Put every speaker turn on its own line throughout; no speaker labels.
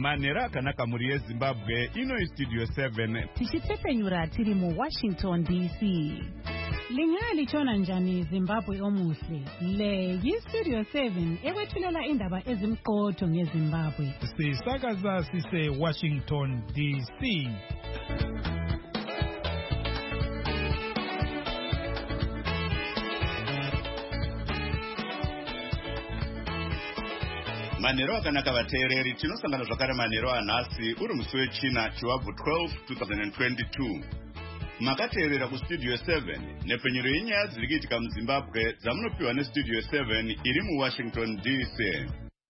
manhero akanaka mhuri yezimbabwe. Ino Studio 7
tichitepfenyura tiri muWashington DC. Lingalichona njani Zimbabwe omuhle? Le yiStudio 7 ekwethulela indaba ezimqotho ngeZimbabwe.
Sisakaza sise Washington DC.
manhero akanaka vateereri, tinosangana zvakare manhero anhasi uri musi wechina chiwabvu 12 2022. Makateerera kuStudio 7 nepfenyuro yenyaya dziri kuitika muZimbabwe dzamunopiwa neStudio 7 iri muWashington DC.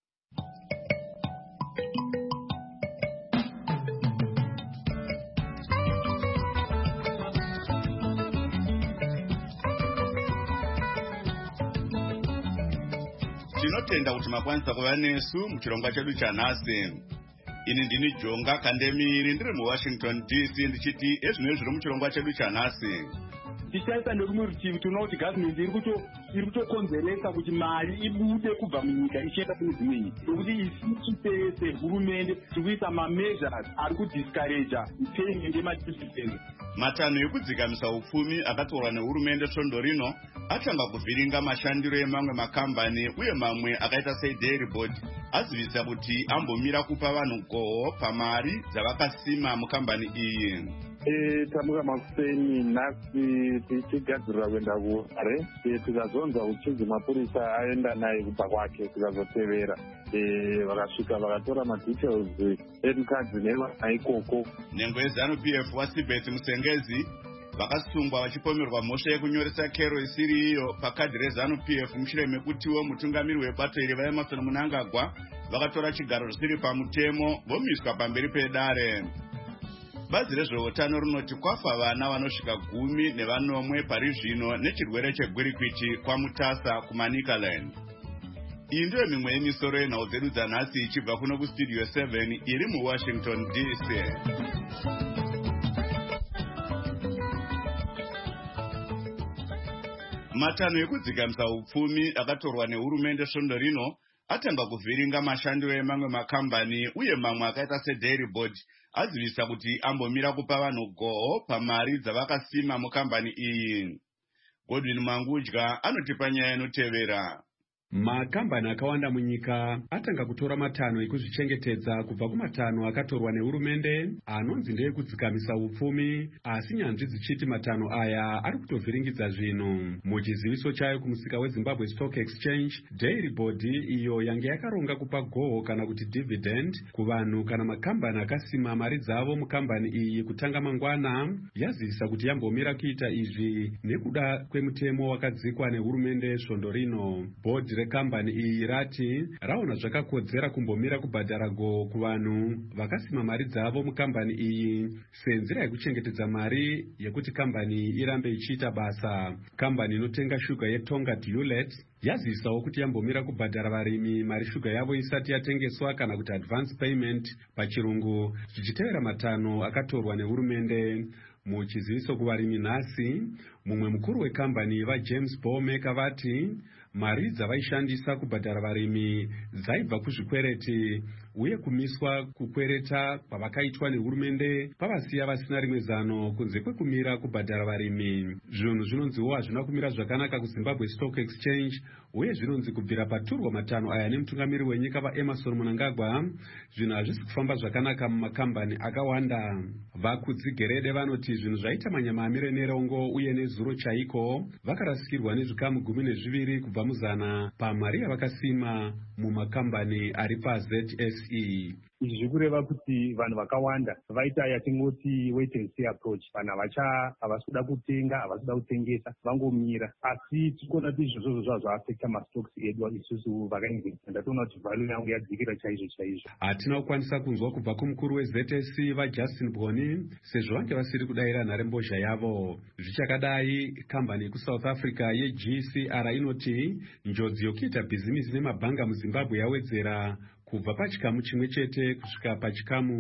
Tinotenda kuti makwanisa kuva nesu muchirongwa chedu chanhasi. Ini ndini Jonga Kandemiri ndiri muWashington DC ndichiti ezvino zviri muchirongwa chedu chanhasi.
Tichaita nerumwe rutivi tinoona kuti government iri kutokonzeresa kuti mari ibude kubva munyika ichienda kune dzimwe nyika. Nokuti isusu sehurumende tiri kuisa mameasures ari kudiscouragea payment yemadividend.
Matanho ekudzikamisa upfumi akatorwa nehurumende svondo rino atanga kuvhiringa mashandiro emamwe makambani uye mamwe akaita seDairy Board azivisa kuti ambomira kupa vanhu goho pamari dzavakasima mukambani iyi.
Tamuka makuseni nhasi tichigadzirira kuenda kuHarare, tikazonzwa kuti mapurisa aenda naye kubva kwake, tikazotevera vakasvika vakatora madetails emukadzi nevana ikoko.
Nhengo yeZANU-PF waSibeth Musengezi vakasungwa vachipomerwa mhosva yekunyoresa kero isiri iyo pakadhi reZANU-PF mushure mekutiwo mutungamiri webato iri vaEmmerson Mnangagwa vakatora chigaro zvisiri pamutemo vomiswa pamberi pedare. Bazi rezveutano rinoti kwafa vana vanosvika 19 pari zvino nechirwere chegwirikwiti kwaMutasa kuManicaland. Iyi ndiyo mimwe yemisoro yenhau dzedu dzanhasi ichibva kuno kuStudio 7 iri muWashington DC. Matanho ekudzikamisa upfumi akatorwa nehurumende svondo rino atanga kuvhiringa mashandiro emamwe makambani uye mamwe akaita seDairy Board azivisa kuti ambomira kupa vanhu goho pamari dzavakasima mukambani iyi. Godwin Mangudya anotipa nyaya inotevera.
Makambani akawanda munyika atanga kutora matanho ekuzvichengetedza kubva kumatanho akatorwa nehurumende anonzi ndeyekudzikamisa upfumi, asi nyanzvi dzichiti matanho aya ari kutovhiringidza zvino. Muchiziviso chayo kumusika weZimbabwe Stock Exchange, Dairy Board iyo yange yakaronga kupa goho kana kuti dividend kuvanhu kana makambani akasima mari dzavo mukambani iyi kutanga mangwana, yazivisa kuti yambomira kuita izvi nekuda kwemutemo wakadzikwa nehurumende svondo rino. Board rekambani iyi rati raona zvakakodzera kumbomira kubhadhara goho kuvanhu vakasima mari dzavo mukambani iyi senzira yekuchengetedza mari yekuti kambani irambe ichiita basa. Kambani inotenga shuga yeTonga Deulet yazivisawo kuti yambomira kubhadhara varimi mari shuga yavo isati yatengeswa kana kuti advance payment pachirungu, zvichitevera matanho akatorwa nehurumende. Muchiziviso kuvarimi nhasi, mumwe mukuru wekambani vaJames Bowmaker vati mari dzavaishandisa kubhadhara varimi dzaibva kuzvikwereti uye kumiswa kukwereta kwavakaitwa nehurumende pavasiya vasina rimwe zano kunze kwekumira kubhadhara varimi. Zvinhu zvinonziwo hazvina kumira zvakanaka kuZimbabwe Stock Exchange uye zvinonzi kubvira paturwa matanho aya nemutungamiri wenyika vaEmmerson Mnangagwa zvinhu hazvisi kufamba zvakanaka mumakambani akawanda. Vakudzigerede vanoti zvinhu zvaita manyama amire nerongo uye nezuro chaiko vakarasikirwa nezvikamu 12 kubva muzana pamari yavakasima mumakambani ari paZSE.
Izvi zvikureva kuti vanhu vakawanda vaita yatingoti wait and see approach. Vanhu havasi kuda kutenga, havasi kuda kutengesa, vangomira. Asi tikuona kuti izvozvo zvazvaafekta mastocks edu isusu vakainvesta. Ndatoona kuti value yangu yadzikira chaizvo chaizvo.
Hatina kukwanisa kunzwa kubva kumukuru weZSE vaJustin Boni sezvo vange vasiri kudayira nharembozha yavo. Zvichakadai, kambani yekuSouth Africa yeGCR inoti njodzi yokuita bhizimisi nemabhanga muZimbabwe yawedzera kubva pachikamu chimwe chete kusvika pachikamu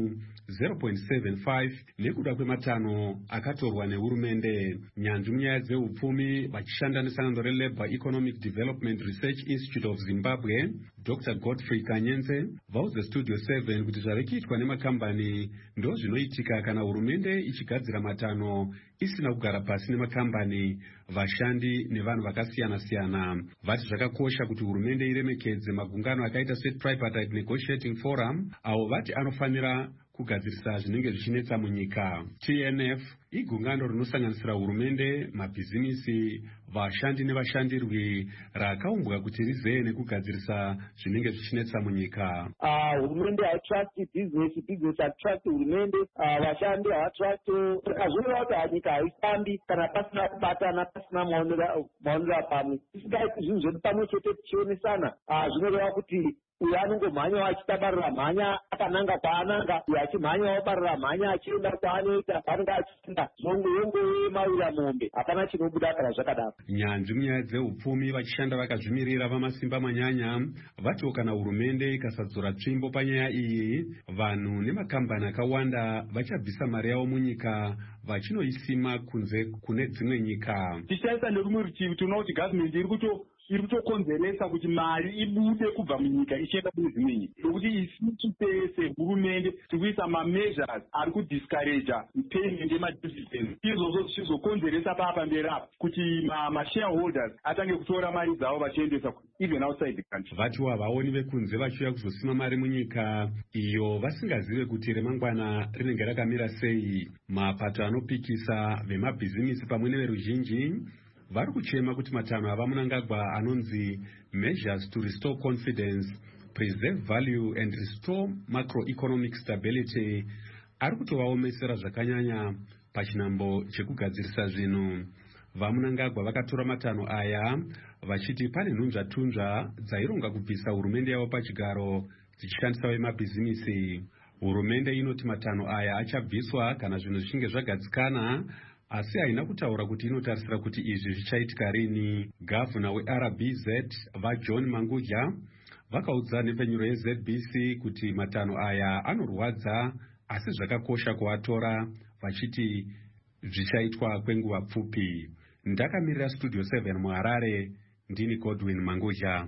0.75 nekuda kwematanho akatorwa nehurumende. Nyanzvi munyaya dzeupfumi vachishanda nesangano reLabour Economic Development Research Institute of Zimbabwe, Dr. Godfrey Kanyenze vaudza Studio 7 kuti zvave kuitwa nemakambani ndo zvinoitika kana hurumende ichigadzira matanho isina kugara pasi nemakambani, vashandi nevanhu vakasiyana-siyana. Vati zvakakosha kuti hurumende iremekedze magungano akaita seTripartite Negotiating Forum, avo vati anofanira kugadzirisa zvinenge zvichinetsa munyika. TNF igungano rinosanganisira hurumende, mabhizimisi, vashandi nevashandirwi rakaumbwa kuti rizeye nekugadzirisa zvinenge zvichinetsa munyika.
Hurumende haitrust business haitrust hurumende, vashandi havatrust. Zvinoita kuti nyika haifambi kana pasina kubatana, pasina maonero pamwe. Tisingaiti zvinhu zvedu pamwe chete tichionesana, zvinoreva kuti uyu anongomhanyawo achitabarira mhanya akananga kwaananga, uyu achimhanyawo barira mhanya achienda kwaanoita, panenge achienda yongowemawira mombe, hapana chinobuda kana zvakadaro.
Nyanzvi munyaya dzeupfumi vachishanda vakazvimirira vamasimba manyanya vatiwo kana hurumende ikasadzora tsvimbo panyaya iyi, vanhu nemakambani akawanda vachabvisa mari yavo munyika vachinoisima kunze kune dzimwe nyika.
Tichaisa nerumwe rutivi tinoona kuti gavhimende iri kutokonzeresa kuti mari ibude kubva munyika ichienda kune dzimwe nyika, nokuti isusu pese hurumende tikuisa mameasures ari kudiscouraja payment yemadividends. Izvozvo zvichizokonzeresa pamberi apa kuti mashareholders atange kutora mari dzavo vachiendesa even outside the country.
Vatiwa vaoni vekunze vachiuya kuzosima mari munyika iyo vasingazive kuti remangwana rinenge rakamira sei. Mapato anopikisa vemabhizimisi pamwe neveruzhinji vari kuchema kuti matanho ava Mnangagwa anonzi Measures to Restore Confidence, Preserve Value and Restore Macroeconomic Stability ari kutovaomesera zvakanyanya pachinambo chekugadzirisa zvinhu. VaMnangagwa vakatora matanho aya vachiti pane nhunzvatunzva dzaironga kubvisa hurumende yavo pachigaro dzichishandisa vemabhizimisi. Hurumende inoti matanho aya achabviswa kana zvinhu zvichinge zvagadzikana, asi haina kutaura kuti inotarisira kuti izvi zvichaitika rini. Gavhuna weRBZ vaJohn Mangudya vakaudza nhepfenyuro yeZBC kuti matanho aya anorwadza asi zvakakosha kuatora, vachiti zvichaitwa kwenguva pfupi. Ndakamirira Studio 7 muHarare, ndini Godwin Mangudya.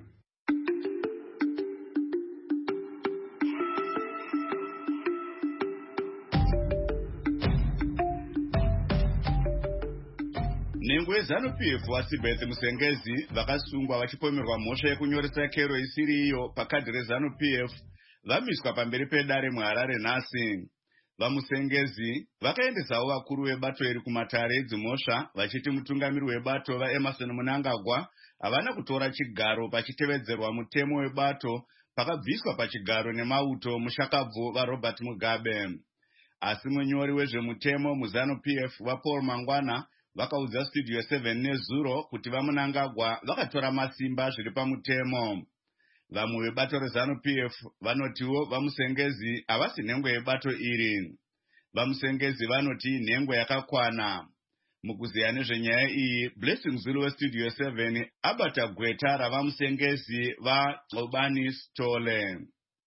Nhengo yeZANU-PF waSibeth Musengezi vakasungwa vachipomerwa mhosva yekunyoresa kero isiri iyo pakadhi reZANU-PF vamiswa pamberi pedare muHarare nhasi. VaMusengezi vakaendesawo vakuru vebato iri kumatare edzimhosva vachiti mutungamiri webato vaEmerson Mnangagwa havana kutora chigaro pachitevedzerwa mutemo webato pakabviswa pachigaro nemauto mushakabvu vaRobert Mugabe. Asi munyori wezvemutemo muZANU-PF vaPaul Mangwana vakaudza Studio 7 nezuro kuti vaMnangagwa vakatora masimba zviri pamutemo. Vamwe vebato reZANU-PF vanotiwo vaMusengezi havasi nhengo yebato iri. VaMusengezi vanoti nhengo yakakwana. Mukuziya nezvenyaya iyi, Blessing Zulu weStudio 7 abata gweta ravaMusengezi vaXobani Stole.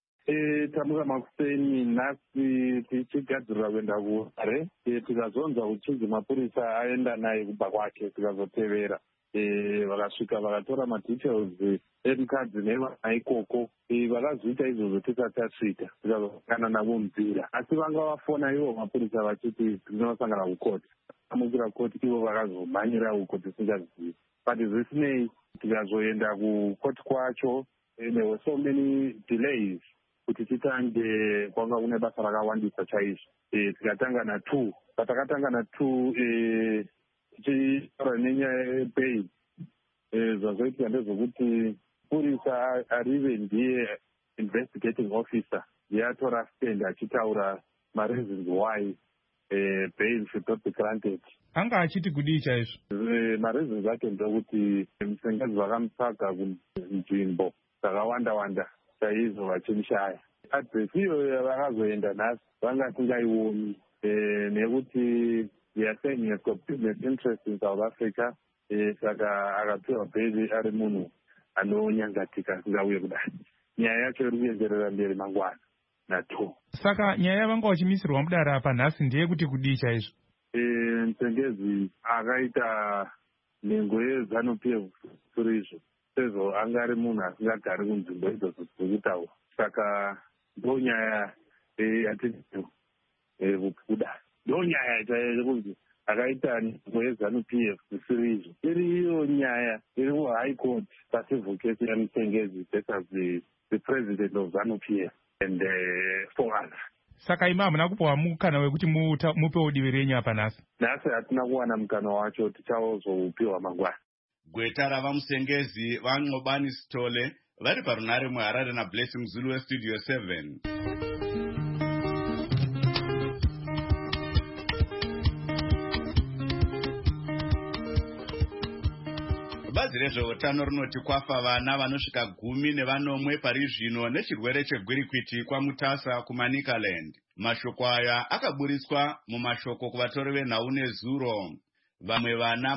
Tamuka makuseni nhasi tichigadzirira kuenda kuHarare, tikazonza uchinzi mapurisa aenda naye kubva kwake, tikazotevera vakasvika vakatora madetails emukadzi nevana ikoko. Vakazoita izvozvo tisati tasvika, tikazosangana navo munzira, asi vanga vafona ivo mapurisa vachiti tinosangana kukoti. Amukira koti ivo vakazomhanyira uko tisingazivi, but zvisinei tikazoenda kukoti kwacho, there were so many delays kuti titange kwanga kune basa rakawandisa chaizvo. Tikatanga na2 patakatanga na2 tichitaura nenyaya yebail, zvazoitika ndezvokuti purisa arive ndiye investigating officer yatora stand achitaura mareasons why bail should not be granted.
Anga achiti kudii chaizvo?
Mareasons acho ndokuti Musengezi vakamutsvaga kunzvimbo dzakawanda chaizvo vachimushaya. Adresi iyoyo vakazoenda nhasi vanga tingaioni, nekuti they are saying he has got business interest in South Africa, saka akapiwa bhaili ari munhu anonyangatika asingauye kudai. Nyaya yacho iri kuenderera mberi mangwana. na2.
Saka nyaya yavanga vachimisirwa mudare apa nhasi ndeyekuti kudii chaizvo?
Mutengezi akaita nhengo yeZANU-PF surizvo sezvo anga ari munhu asingagari kunzvimbo idzodzo dziri kutaura. Saka ndonyaya yatinio kubuda, ndonyaya yekunzi akaita nhengo yeZANU-PF surizvo. Iriyo nyaya iri kuHigh Court pacivil case yaMutengezi versus the president of ZANU-PF and 4 others.
Saka imi hamuna kupiwa mukana wekuti mupewo divi renyu apa nhasi?
Nhasi hatina kuwana mukana wacho, tichazopiwa mangwana.
Gweta ravaMusengezi vaNqobani Sithole vari parunare muHarare naBlessing Zulu weStudio 7. Bazi rezveutano rinoti kwafa vana vanosvika 10 pari zvino nechirwere chegwirikwiti kwaMutasa kuManicaland. Mashoko aya akaburiswa mumashoko kuvatori venhau nezuro. Vamwe vana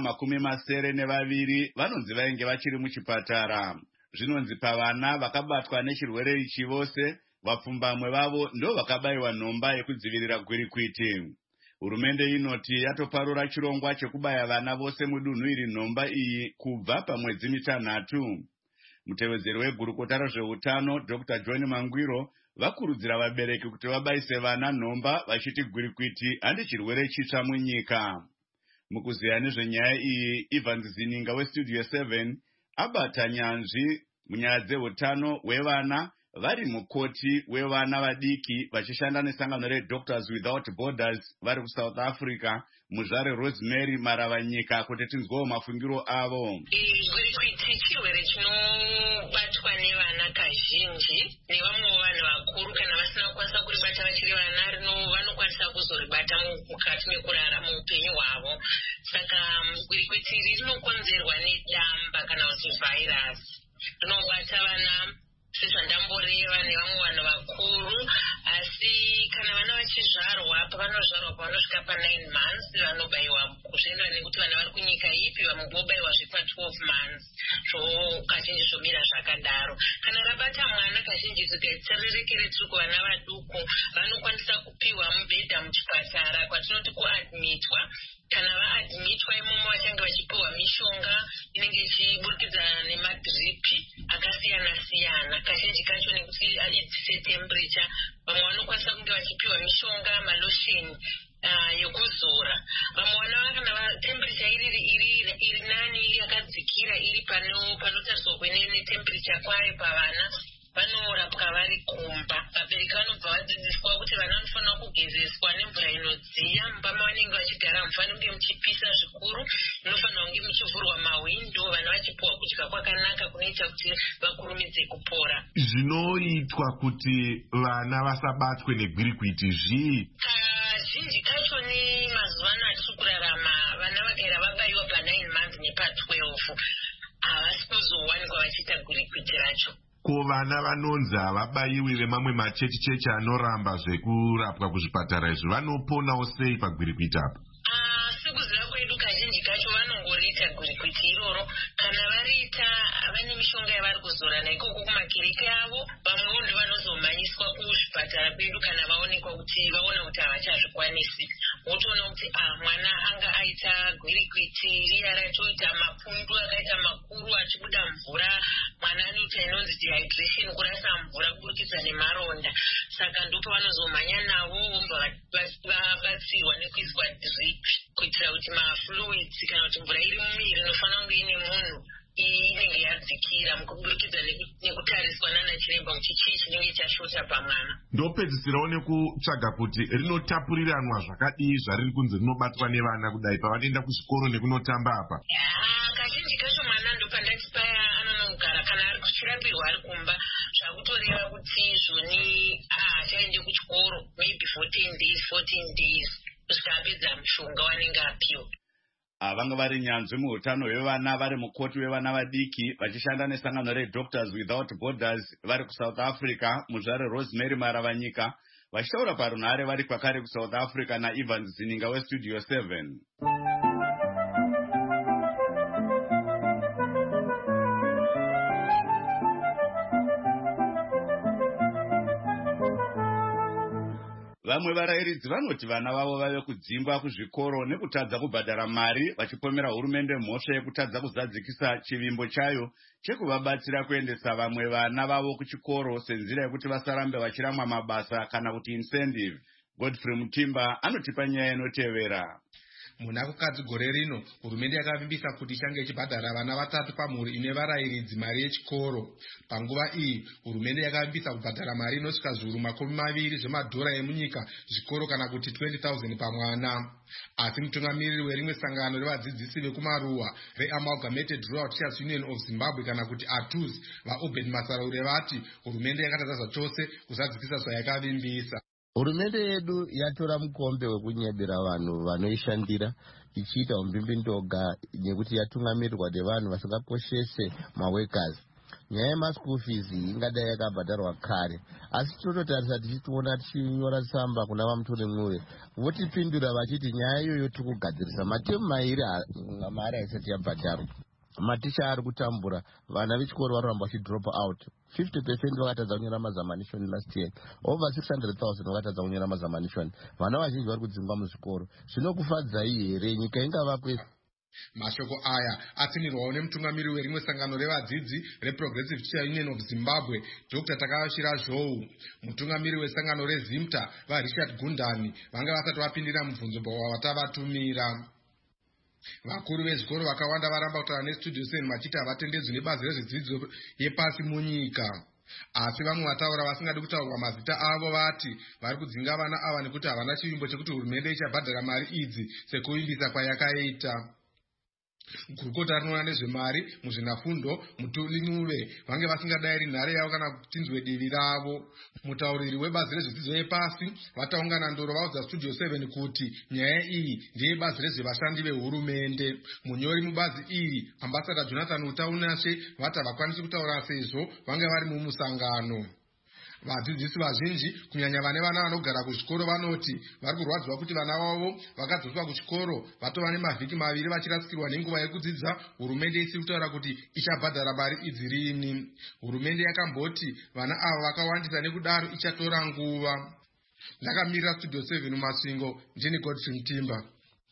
72 vanonzi vainge vachiri muchipatara. Zvinonzi pavana vakabatwa nechirwere ichi vose, vapfumbamwe vavo ndo vakabayiwa nhomba yekudzivirira gwirikwiti. Hurumende inoti yatoparura chirongwa chekubaya vana vose mudunhu iri nhomba iyi kubva pamwedzi 3. Mutevedzeri wegurukota rezveutano Dr. John Mangwiro vakurudzira vabereki kuti vabayise vana nhomba vachiti gwirikwiti handi chirwere chitsva munyika. Mukuziya nezvenyaya iyi, Ivan Zininga weStudio 7 abata nyanzvi munyaya dzeutano hwevana vari mukoti wevana vadiki vachishanda nesangano reDoctors Without Borders vari kuSouth Africa muzvare Rosemary Maravanyika kuti tinzwewo mafungiro avo.
Gwirikwiti chirwere chinobatwa nevana kazhinji nevamwe vanhu vakuru kana vasina kukwanisa kuribata vachiri vana vanokwanisa kuzoribata mukati mekurara muupenyu hwavo. Saka gwirikwiti iri rinokonzerwa nedamba kana kuti vhairasi rinobata vana sezvandamboreva nevamwe vanhu vakuru. Asi kana vana vachizvarwa, pavanosvarwa pavanosvika pa9 months vanobayiwa zvienda nekuti vana vari kunyika ipi, vamwe vobayiwa zvepa12 months. Kazhinji zvomira zvakadaro. Kana rabata mwana kazhinji tikaitsererekere tiri kuvana vaduku vanokwanisa kupiwa mubhedha muchipatara kwatinoti kuadmitwa. Kana vaadmitwa imomo vachange vachipiwa mishonga inenge ichiburikidza nemadhiripi akasiyana-siyana. Kazhinji kacho nekuti adzidzise temperature, vamwe vanokwanisa kunge vachipiwa mishonga malosheni yekuzora. Vamwe vana kana temperature iri nani yakadzikira iri panotariswa netemperature kwayo pavana vanorapwa vari kumba. Vabereki vanobva vadzidziswa kuti vana vanofanira kugezeswa nemvura inodziya. Mumba mavanenge vachigara mufanira kunge muchipisa zvikuru, munofanira kunge muchivhurwa mahwindo, vana vachipiwa kudya kwakanaka kunoita kuti vakurumidze kupora.
Zvinoitwa kuti vana vasabatwe negwirikwiti zvii?
Kazhinji kacho ni mazuva ano atiri kurarama, vana vakaira vabayiwa pa9 months nepa12 havasi kuzowanikwa vachiita gwirikwiti racho.
Ko vana vanonzi havabayiwi vemamwe machechi anoramba zvekurapwa kuzvipatara izvi vanoponawo sei pagwirikwiti apa?
Sekuziva kwedu kazhinji kacho vanongoriita gwirikwiti iroro. Kana variita vane mishonga yavari kuzora naikoko kumakiriki avo. Vamwewo ndo vanozomhanyiswa kuzvipatara kwedu kana vaona kuti havachazvikwanisi. Wotoona kuti mwana anga aita gwirikwiti riya ratoita mapundu akaita makuru achibuda mvura. Mwana anoita inonzi dehydration, kurasa mvura kuburikidza nemaronda. Saka ndipo vanozomhanya navo vomba vabatsirwa nekuiswa drip kuitira kuti mafluids kana kuti mvura iri mumiri inofanira kunge ine munhu inenge yadzikira mukuburikidza nekutariswa nana chiremba kuti chii chinenge chashota pamwana.
Ndopedzisirawo nekutsvaga kuti rinotapuriranwa zvakadii zvariri kunzi rinobatwa nevana kudai pavanoenda kuchikoro nekunotamba apa?
Kazhinji kacho mwana ndopandati paya anonogara kana ari kuchirapirwa ari kumba, zvakutoreva kuti zvoni achaende kuchikoro maybe 14 days kusvika apedza mushonga wanenge apiwa.
Vanga vari nyanzvi muutano hwevana vari mukoti wevana vadiki vachishanda nesangano reDoctors Without Borders vari kuSouth Africa muzvare Rosemary Maravanyika vachitaura parunhare vari kwakare kuSouth Africa naIvan Zininga weStudio 7. Vamwe varairidzi vanoti vana vavo vave kudzimba kuzvikoro nekutadza kubhadhara mari, vachipomera hurumende mhosva yekutadza kuzadzikisa chivimbo chayo chekuvabatsira kuendesa vamwe vana vavo kuchikoro senzira yekuti vasarambe vachiramwa mabasa kana kuti incentive. Godfrey Mutimba anotipa nyaya inotevera.
Muna kukadzi gore rino hurumende yakavimbisa kuti ichange ichibhadhara vana 3 pamhuri ine varairidzi mari yechikoro. Panguva iyi hurumende yakavimbisa kubhadhara mari inosvika zviuru 20 zvemadhora emunyika zvikoro kana kuti 20,000 pamwana. Asi mutungamiriri werimwe sangano revadzidzisi vekumaruwa reAmalgamated Rural Teachers Union of Zimbabwe kana kuti ATUZ vaObed Masaraure vati hurumende yakatadza zvachose kuzadzikisa zvayakavimbisa.
Hurumende yedu yatora mukombe wekunyebera vanhu vanoishandira ichiita umbimbindoga nekuti yatungamirirwa nevanhu vasingakoshese maworkers. Nyaya yemaschool fees ingadai yakabhadharwa kare, asi tinototarisa tichitoona tichinyora tsamba kuna vamutorimure votipindura vachiti nyaya iyoyo tiri kugadzirisa matemu mari haisati yabhadharwa. Maticha ari kutambura, vana vechikoro varamba vachidrop out. 50% vakatadza kunyora mazamanishoni last year. Over 600,000 vakatadza kunyora mazamanishoni. Vana vazhinji vari kudzingwa muzvikoro. Zvinokufadzai here nyika ingava kwese?
Mashoko aya atsinirwawo nemutungamiriri werimwe sangano revadzidzi reProgressive Teachers Union of Zimbabwe, Dr. Takashira Zhou. Mutungamiriri wesangano reZimta vaRichard Gundani vanga vasati vapindira mubvunzo wavatatumira. Vakuru vezvikoro vakawanda varamba kutaura neStudio 7 vachiti havatendedzwi nebazi rezvedzidzo yepasi munyika. Asi vamwe vataura vasingadi kutaurwa mazita avo vati vari kudzinga vana ava nekuti havana chivimbo chekuti hurumende ichabhadhara mari idzi sekuvimbisa kwayakaita. Gurukota rinoona nezvemari muzvinafundo Mutolinuve vange vasingadayiri nhare yavo kana kutinzwe divi ravo. Mutauriri webazi rezvedzidzo yepasi vataungana ndoro vaudza Studio 7 kuti nyaya iyi ndiye bazi rezvevashandi vehurumende. Munyori mubazi iyi Ambassador Jonathan Utaunashe vati havakwanisi kutaura sezvo vange vari mumusangano. Vadzidzisi vazhinji kunyanya vane vana vanogara kuzvikoro vanoti vari kurwadziwa kuti vana vavo vakadzoswa kuchikoro vatova nemavhiki 2 vachirasikirwa nenguva yekudzidza. Hurumende isiri kutaura kuti ichabhadhara mari idzi rini. Hurumende yakamboti vana ava vakawandisa nekudaro ichatora nguva. Ndakamirira Studio 7 mumasvingo, ndini Godfrey Mutimba.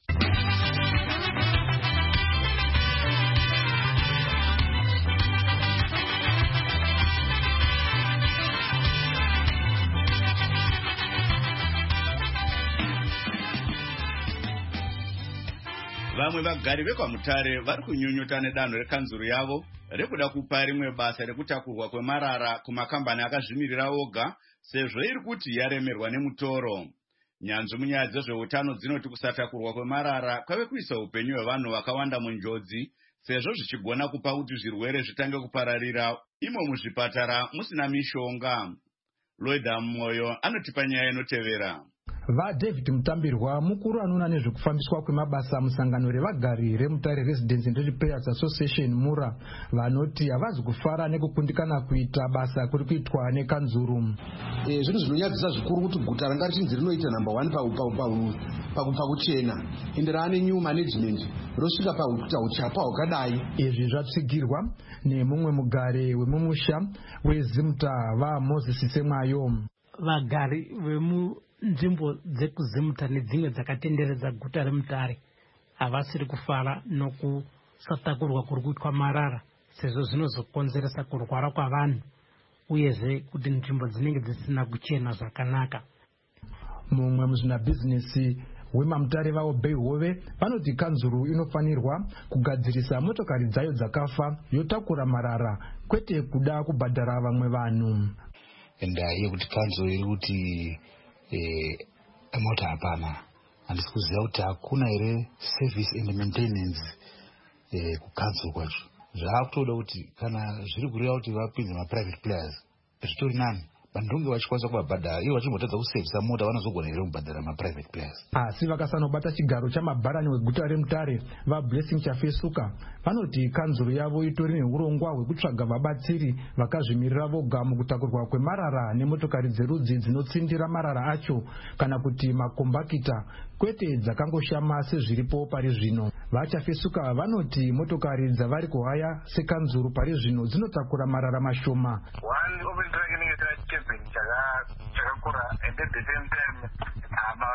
Vamwe vagari vekwaMutare vari kunyunyuta nedanho rekanzuru yavo rekuda kupa rimwe basa rekutakurwa kwemarara kumakambani akazvimirira oga sezvo iri kuti yaremerwa nemutoro. Nyanzvi munyaya dzezveutano dzinoti kusatakurwa kwemarara kwave kuisa upenyu hwevanhu vakawanda munjodzi sezvo zvichigona kupa kuti zvirwere zvitange kupararira imo muzvipatara musina mishonga. Lloyd Moyo anotipa nyaya inotevera.
David Mutambirwa mukuru anoona nezvekufambiswa kwemabasa musangano revagari reMutare Residents and Repairs Association Mura vanoti havazi kufara nekukundikana kuita basa kuri kuitwa nekanzuru.
Zvinhu zvinonyadzisa zvikuru kuti guta ranga richinzi rinoita number 1 pakuchena ende raane new management rosvika pauchapa hwakadai.
Izvi zvatsigirwa nemumwe mugare wemumusha weZimta vaMoses Semwayo.
Vagari nzvimbo dzekuzimta nedzimwe dzakatenderedza guta reMutare havasiri kufara nokusatakurwa kuri kuitwa marara sezvo zvinozokonzeresa kurwara kwavanhu uyezve kuti nzvimbo dzinenge dzisina kuchena zvakanaka.
Mumwe muzvinabhizinesi weMamutare vaObey Hove vanoti kanzuru inofanirwa kugadzirisa motokari dzayo dzakafa yotakura marara kwete kuda kubhadhara vamwe vanhu.
Ndaa yekuti kanzuru iri kuti amauta hapana, handisi kuziva kuti hakuna here service and maintenance kukanzuru kwacho. Zvaakutoda kuti kana zviri kureva kuti vapinze maprivate players zvitori nani bandonge vachikwanisa kubhadhara ivo vachimbotadza kusevisa mota vanozogona here kubhadhara maprivate players.
Asi vakasanobata chigaro chamabharani weguta reMutare vaBlessing Chafesuka vanoti kanzuru yavo itori neurongwa hwekutsvaga vabatsiri vakazvimirira voga mukutakurwa kwemarara nemotokari dzerudzi dzinotsindira marara acho kana kuti makombakita kwete dzakangoshama sezviripo pari zvino. VaChafesuka vanoti motokari dzavari kuhaya sekanzuru pari zvino dzinotakura marara mashoma.
Chakakura and at the same time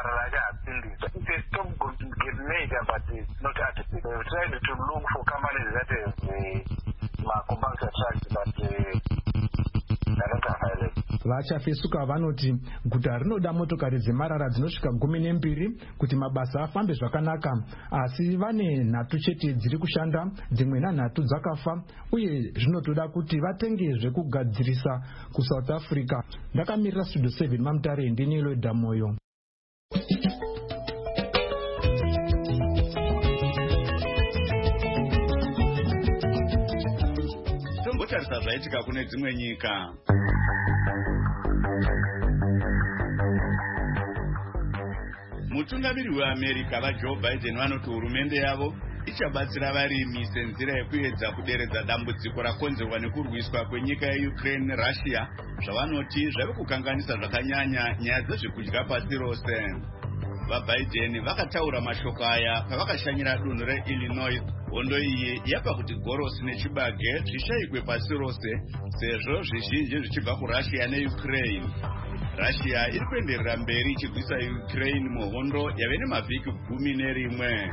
marara akatsindiswa. It's a stop get major, but it's not artificial. We've tried to look for companies that have compact trucks, but they're not available.
Vachafesuka vanoti guta rinoda motokari dzemarara dzinosvika 12 kuti mabasa afambe zvakanaka, asi vane nhatu chete dziri kushanda, dzimwe nhatu dzakafa, uye zvinotoda kuti vatenge zvekugadzirisa kuSouth Africa. Ndakamirira Studio 7 Mamutare, ndini Loida Moyo.
Tombotarisa zvaitika kune dzimwe nyika. Mutungamiri weAmerica vaJoe Biden vanoti hurumende yavo ichabatsira varimi senzira yekuedza kuderedza dambudziko rakonzerwa nekurwiswa kwenyika yeUkraine neRussia, zvavanoti zvave kukanganisa zvakanyanya nyaya dzezvekudya pasi rose. VaBiden vakataura mashoko aya pavakashanyira dunhu reIllinois. Hondo iyi yapa kuti gorosi nechibage zvishayikwe pasi rose sezvo zvizhinji zvichibva kuRussia neUkraine. Russia iri kuenderera mberi ichigwisa Ukraine muhondo yave nemavhiki 11.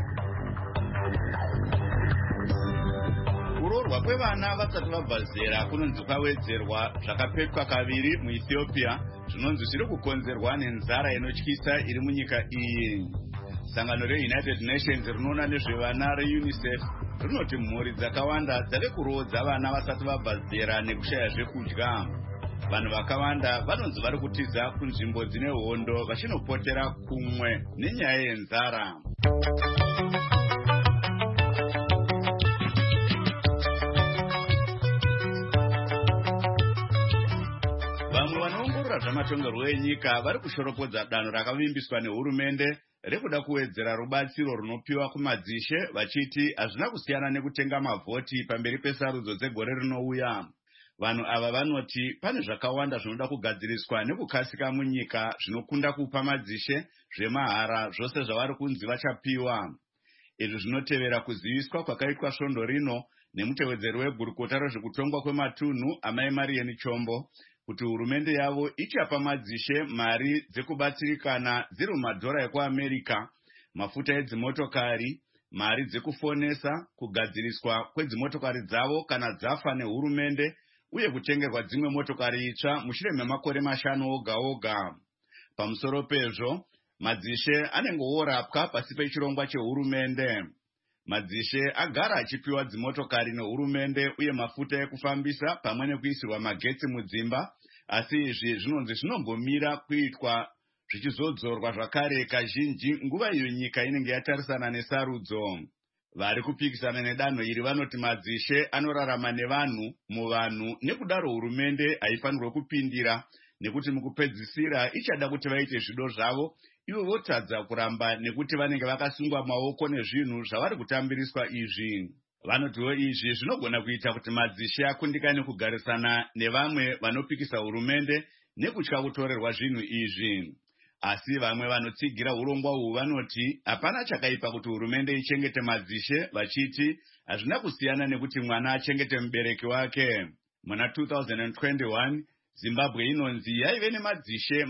Kuroorwa kwevana vasati vabva zera kunonzi kwawedzerwa zvakapetwa kaviri muEthiopia, zvinonzi zviri kukonzerwa nenzara inotyisa iri munyika iyi. Sangano reUnited Nations rinoona nezvevana reUNICEF rinoti mhuri dzakawanda dzave kuroodza vana vasati vabva zera nekushaya zvekudya. Vanhu vakawanda vanonzi vari kutiza kunzvimbo dzine hondo vachinopotera kumwe nenyaya yenzara. Vamwe vanoongorora zvamatongerwo enyika vari kushoropodza danho rakavimbiswa nehurumende rekuda kuwedzera rubatsiro runopiwa kumadzishe, vachiti hazvina kusiyana nekutenga mavhoti pamberi pesarudzo dzegore rinouya. Vanhu ava vanoti pane zvakawanda zvinoda kugadziriswa nekukasika munyika zvinokunda kupa madzishe zvemahara zvose zvavari kunzi vachapiwa. Izvi zvinotevera kuziviswa kwakaitwa svondo rino nemutevedzeri wegurukota rezvekutongwa kwematunhu Amai Marian Chombo kuti hurumende yavo ichapa madzishe mari dzekubatsirikana dziri mumadhora ekuAmerica, mafuta edzimotokari, mari dzekufonesa, kugadziriswa kwedzimotokari dzavo kana dzafa nehurumende, uye kutengerwa dzimwe motokari itsva mushure memakore 5 oga oga. Pamusoro pezvo, madzishe anenge orapwa pasi pechirongwa chehurumende. Madzishe agara achipiwa dzimotokari nehurumende uye mafuta ekufambisa pamwe nekuisirwa magetsi mudzimba, asi izvi zvinonzi zvinombomira kuitwa zvichizodzorwa zvakare kazhinji nguva iyo nyika inenge yatarisana nesarudzo. Vari kupikisana nedanho iri vanoti madzishe anorarama nevanhu muvanhu, nekudaro hurumende haifanirwe kupindira nekuti mukupedzisira ichada kuti vaite zvido zvavo, ivo votadza kuramba nekuti vanenge vakasungwa maoko nezvinhu zvavari kutambiriswa izvi. Vanotiwo izvi zvinogona kuita kuti madzishe akundikane kugarisana nevamwe vanopikisa hurumende nekutya kutorerwa zvinhu izvi. Asi vamwe vanotsigira urongwa uhu vanoti hapana chakaipa kuti hurumende ichengete madzishe, vachiti hazvina kusiyana nekuti mwana achengete mubereki wake. Muna 2021 Zimbabwe inonzi yaive nemadzishe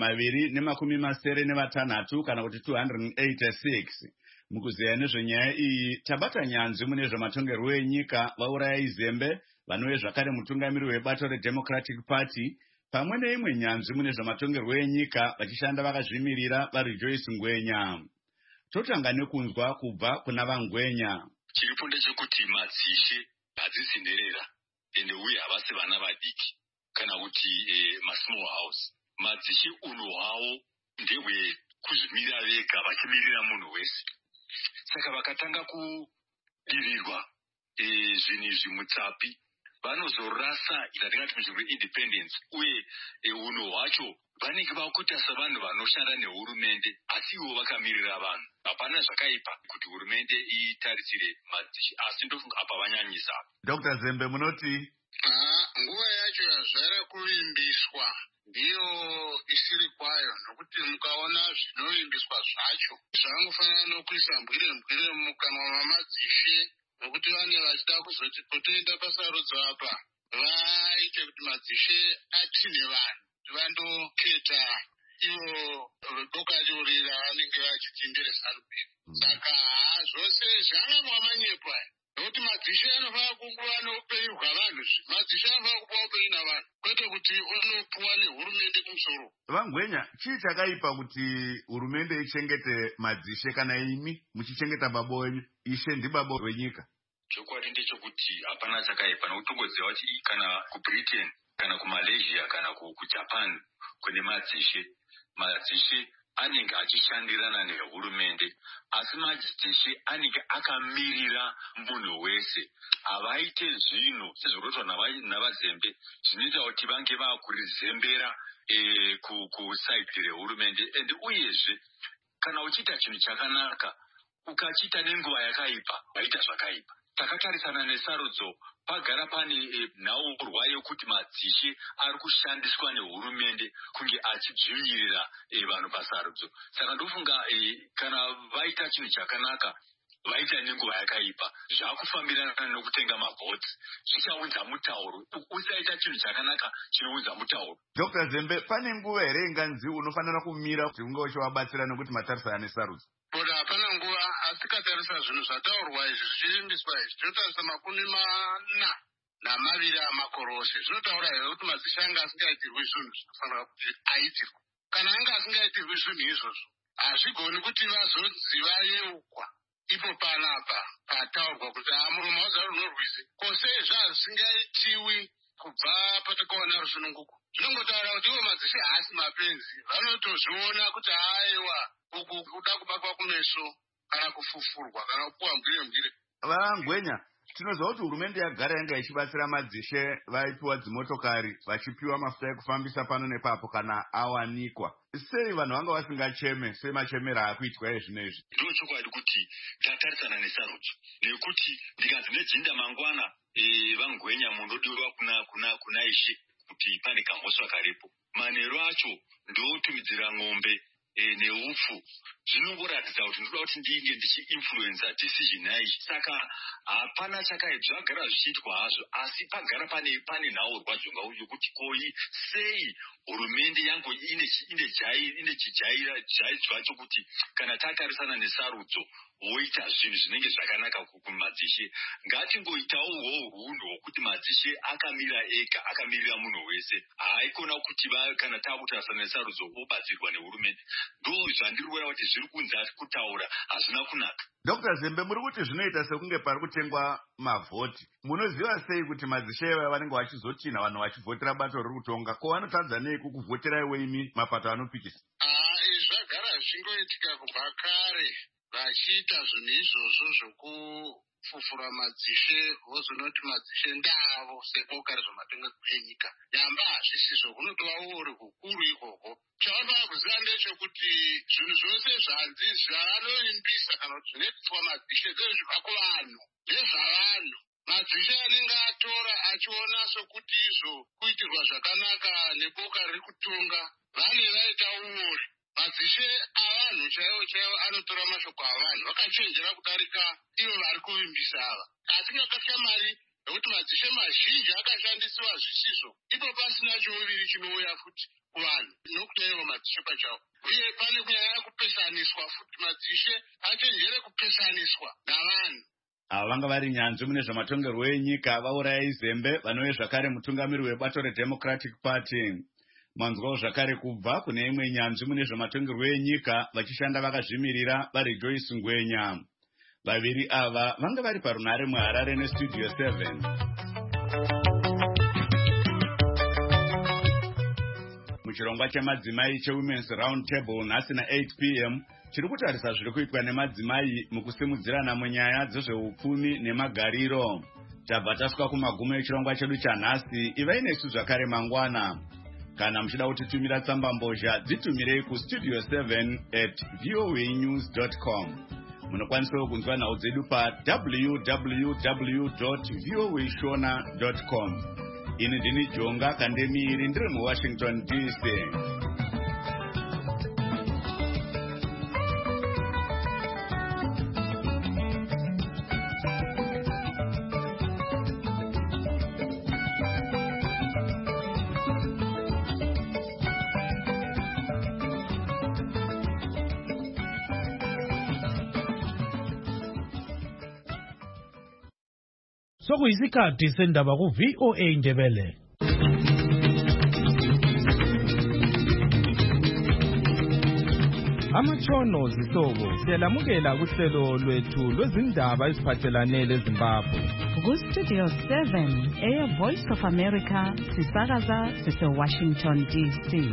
296 kana kuti 286. Mukuzeya nezvenyaya iyi tabata nyanzvi mune zvematongerwo enyika vauraya Zembe vanove zvakare mutungamiri webato reDemocratic Party, pamwe neimwe nyanzvi mune zvamatongerwo enyika vachishanda vakazvimirira vari Joyce Ngwenya. Totanga nekunzwa kubva kuna vaNgwenya.
Chiripo ndechekuti madzishe hadzisinderera ende uye havasi vana vadiki kana kuti masmall house. Madzishe uno hwavo ndehwe kuzvimirira vega vachimirira munhu wese. Saka vakatanga kudirirwa zvinhu izvi mutsapi vanozorasa itatingati munzvimbo independence, uye uno hwacho vanenge vakuita sevanhu vanoshanda nehurumende asi ivo vakamirira vanhu. Hapana zvakaipa kuti hurumende itarisire madzishe, asi ndofunga apa vanyanyisa.
Dr. Zembe munoti
nguva yacho yazvara kuvimbiswa ndiyo isiri kwayo, nokuti mukaona zvinovimbiswa zvacho zvangofanana nokuisa mbwire mukanwa mamadzishe, nokuti vane vachida kuzoti potoenda pasarudzo apa vaite kuti madzishe atine vanhu vandoketa ivo vebokatorira vanenge vachitendere ZANU-PF. Saka zvose zvanamwa manyepo aya nokuti madzishe anofanira kunguva neupenyu hwavanhu. Madzishe anofanira kupuwa upenyu navanhu, kwete kuti unopuwa nehurumende kumusoro.
Vangwenya, chii chakaipa kuti hurumende ichengete madzishe kana imi muchichengeta baba wenyu? Ishe ndibaba wenyika.
Chokwadi ndechekuti hapana chakaipa, nokutongoziva kuti kana kuBritain kana kuMalaysia kana kuJapan kune madzishe anenge achishandirana nehurumende, asi madzishe anenge akamirira munhu wese. Havaite zvinhu sezvinoitwa navazembe zvinoita kuti vange vakurizembera kusaidi rehurumende. And uyezve kana uchiita chinhu chakanaka ukachiita nenguva yakaipa vaita zvakaipa. Takatarisana nesarudzo pagara pane nhaurwa yekuti madzishe ari kushandiswa nehurumende kunge achidzvinyirira vanhu pasarudzo. Saka ndofunga kana vaita chinhu chakanaka vaita nenguva yakaipa zvakufambirana nokutenga mavhoti zvichaunza mutauro. Usaita chinhu chakanaka chinounza mutauro.
Dr. Zembe, pane nguva here inganzi unofanira kumira kuti unge uchivabatsira nokuti matarisana nesarudzo?
Kuti hapana nguva, asi tikatarisa zvinhu zvataurwa izvi zvichivimbiswa izvi tinotarisa makumi 42 amakore ose. Zvinotaura here kuti madzishe anga asingaitirwi zvinhu zvinofanira kuti aitirwa. Kana anga asingaitirwi zvinhu izvozvo hazvigoni kuti vazonzi vayeukwa ipo panapa pataurwa kuti muromo wazaro runorwise. Kose zvazvisingaitiwi kubva patakaona rusununguko. Zvinongotaura kuti ivo madzishe haasi mapenzi, vanotozviona kuti aiwa uku kuda kubatwa kumeso kana kufufurwa kana kupuwa mbwire.
Vangwenya, tinoziva kuti hurumende yagara yanga ichibatsira madzishe vaipiwa dzimotokari vachipiwa mafuta ekufambisa pano nepapo kana awanikwa. Sei vanhu vanga vasingacheme semachemera akuitwa ezvinezvi?
Ndochokwadi kuti tatarisana nesarudzo nekuti ndikanzi nejinda mangwana Vangwenya munodiwa kuna Ishe kuti pane kamhosva karipo. Manero acho ndotumidzira ng'ombe neupfu. Zvinongoratidza kuti ndoda kuti ndinge ndichi-influenza decision yaizvi. Saka hapana chakaipa, zvagara zvichiitwa hazvo, asi pagara pane nhaurwa dzonga kuti koi sei hurumende yangu ine chijairwa chokuti kana tatarisana nesarudzo woita zvinhu zvinenge zvakanaka kumadzishe. Ngatingoitawo hunhu hwokuti madzishe akamira ega, akamirira munhu wese. Haikona kuti kana taakutarisana nesarudzo obatsirwa nehurumende. Ndo zvandiriwera kuti zviri kunzi ati kutaura hazvina kunaka.
Dr. Zembe, muri kuti zvinoita sekunge pari kutengwa mavhoti. Munoziva sei kuti madzishe vanenge vachizotina vanhu vachivhotera bato riri kutonga? Ko vanotadza nei kukuvhotera iwe imi mapato anopikisa?
Zvagara zvingoitika kubva kare vachiita zvinhu izvozvo zvokufufura madzishe vozonoti madzishe ndavo seboka rezvematongerwo enyika. Nyamba hazvisizvo, kunotova uri hukuru ikoko. Chavanofanira kuziva ndechekuti zvinhu zvose zvanzi zvavanoimbisa kana kuti zvinoitwa madzishe ndezvibva kuvanhu, ndezvavanhu. Madzishe anenge atora achiona sokuti izvo kuitirwa zvakanaka neboka riri kutonga vane vaita uori. Madzishe avanhu chaivo anotora mashoko avanhu vakachenjera kudarika ivo vari kuvimbisa ava. Asi ngakatya mari nokuti madzishe mazhinji akashandisiwa zvisizvo, ipo pasina chouviri chinouya futi kuvanhu nokuda ivo madzishe pachavo. Uye pane kunyanya kupesaniswa futi, madzishe achenjere kupesaniswa navanhu.
Ava vanga vari nyanzvi mune zvamatongerwo enyika vaurayai Zembe, vanove zvakare mutungamiri webato reDemocratic Party. Manzwawo zvakare kubva kune imwe nyanzvi mune zvamatongerwo enyika vachishanda vakazvimirira vaRejoice Ngwenya. Vaviri ava vanga vari parunhare muHarare neStudio 7. Muchirongwa chemadzimai cheWomen's Round Table nhasi na8 p.m. chiri kutarisa zviri kuitwa nemadzimai mukusimudzirana munyaya dzezveupfumi nemagariro. Tabva tasvika kumagumo echirongwa chedu chanhasi. Ivai nesu zvakare mangwana. Kana muchida kutitumira tsamba mbozha dzitumirei kustudio 7@voanews.com. Munokwanisawo kunzwa nhau dzedu pa www.voashona.com. Ini ndini Jonga Kandemiri, ndiri muWashington DC.
Sokuyisikhathi sendaba ku VOA Ndebele.
Amatshono zihlobo siyalamukela kuhlelo lwethu lwezindaba eziphathelane leZimbabwe.
Ku-Studio 7 Voice of America sisakaza sise-Washington DC.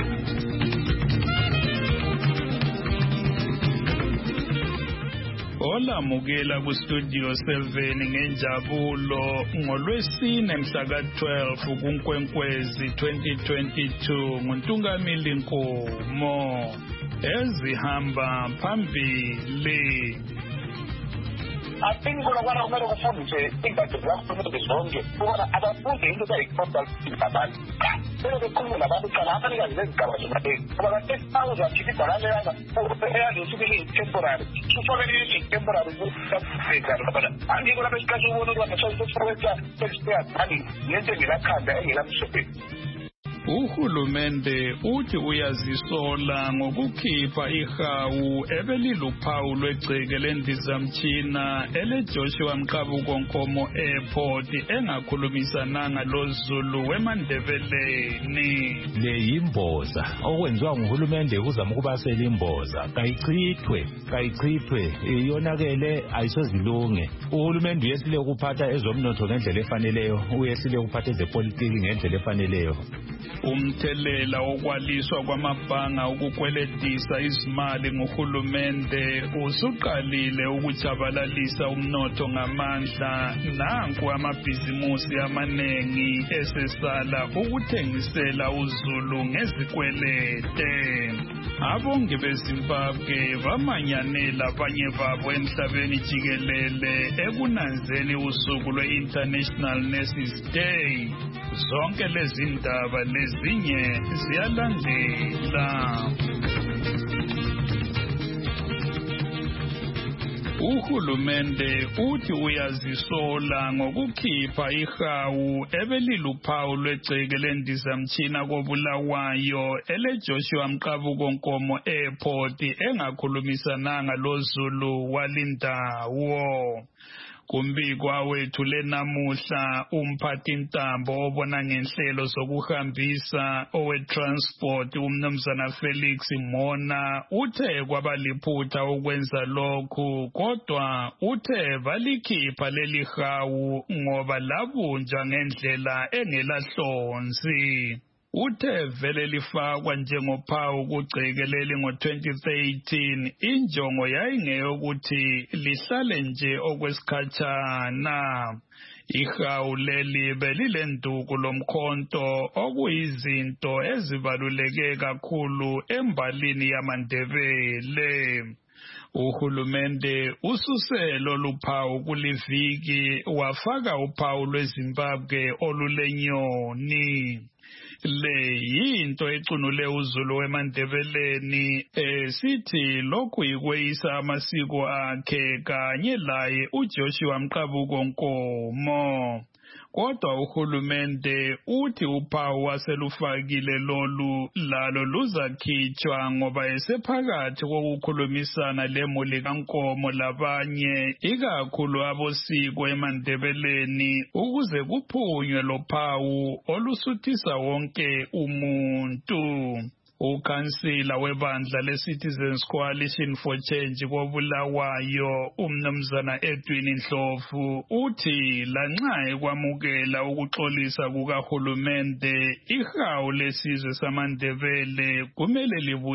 Olamukela ku-Studio 7 ngenjabulo ngolwesine mhla ka-12 kuNkwenkwezi 2022 nguNtungamili Nkomo ezihamba phambili.
I think kuna kumele kufundiswe ingadi zakufunde zonke ukubona abafunde into abayikhomba abantu bele bekhuluma nabantu cala abanikazi bezigaba zomadeni ngoba batesibawo zakhipha ibhalane yanga eyazi usuke liyi-temporary sufanele liyi-temporary kuabona angiko lapho esiqashe ubona ukuthi angasasesifowetha sesipeyazani yento engelakhanda engelamhlophe.
Uhulumende uthi uyazisola ngokukhipha ihawu ebeliluphawu lwegceke lendizamtshina eleJoshua Mqabuko Nkomo Airport engakhulumisananga loZulu weMandeveleni.
Le yimboza okwenziwa nguhulumende ukuzama ukubasela imboza kayichithwe iyonakele ayisozilunge. Uhulumende uyesile ukuphatha ezomnotho ngendlela efaneleyo, uyesile ukuphatha ezepolitiki ngendlela efaneleyo.
Umthelela wokwaliswa kwamabhanga ukukweletisa izimali nguhulumende usuqalile ukujabalalisa umnotho ngamandla. Nanku amabhizimusi amanengi esesala ukuthengisela uZulu ngezikwelete. Abongi beZimbabwe bamanyanela abanye babo emhlabeni jikelele ekunanzeni usuku lwe-International Nurses Day. Zonke lezi ndaba lezinye ziyalandela. Uhulumende uthi uyazisola ngokukhipha ihawu ebeliluphawu lwegceke lendizamtshina koBulawayo eleJoshua Mqabuko Nkomo Airport engakhulumisananga loZulu walindawo. Kumbiko awethu lenamuhla umphathintambo obona ngenhlelo zokuhambisa owe-transport umnumzana Felix Mona uthe kwabaliphutha ukwenza lokhu kodwa uthe balikhipha leli hawu ngoba labunjwa ngendlela engelahlonzi. Uthe vele lifakwa njengophawu kugceke leli ngo-2013 injongo yayingeyokuthi lihlale nje okwesikhatshana. Ihawu leli belilenduku lomkhonto okuyizinto ezibaluleke kakhulu embalini yamaNdebele. Uhulumende ususelo luphawu kuliviki wafaka uphawu lweZimbabwe olulenyoni. Le yinto ecunule uZulu weMandebeleni sithi lokhu yikweyisa amasiko akhe kanye laye uJoshua Mqabuko Nkomo. Kodwa uhulumende uthi uphawu waselufakile lolu lalo luzakhitshwa ngoba esephakathi kokukhulumisana lemuli kaNkomo labanye ikakhulu abosiko eMandebeleni ukuze kuphunywe lophawu olusuthisa wonke umuntu. Ukhansila webandla le-Citizens Coalition for Change koBulawayo umnumzana Edwin Ndlovu uthi lanxa ekwamukela ukuxolisa kukahulumende ihawu lesizwe samaNdebele kumele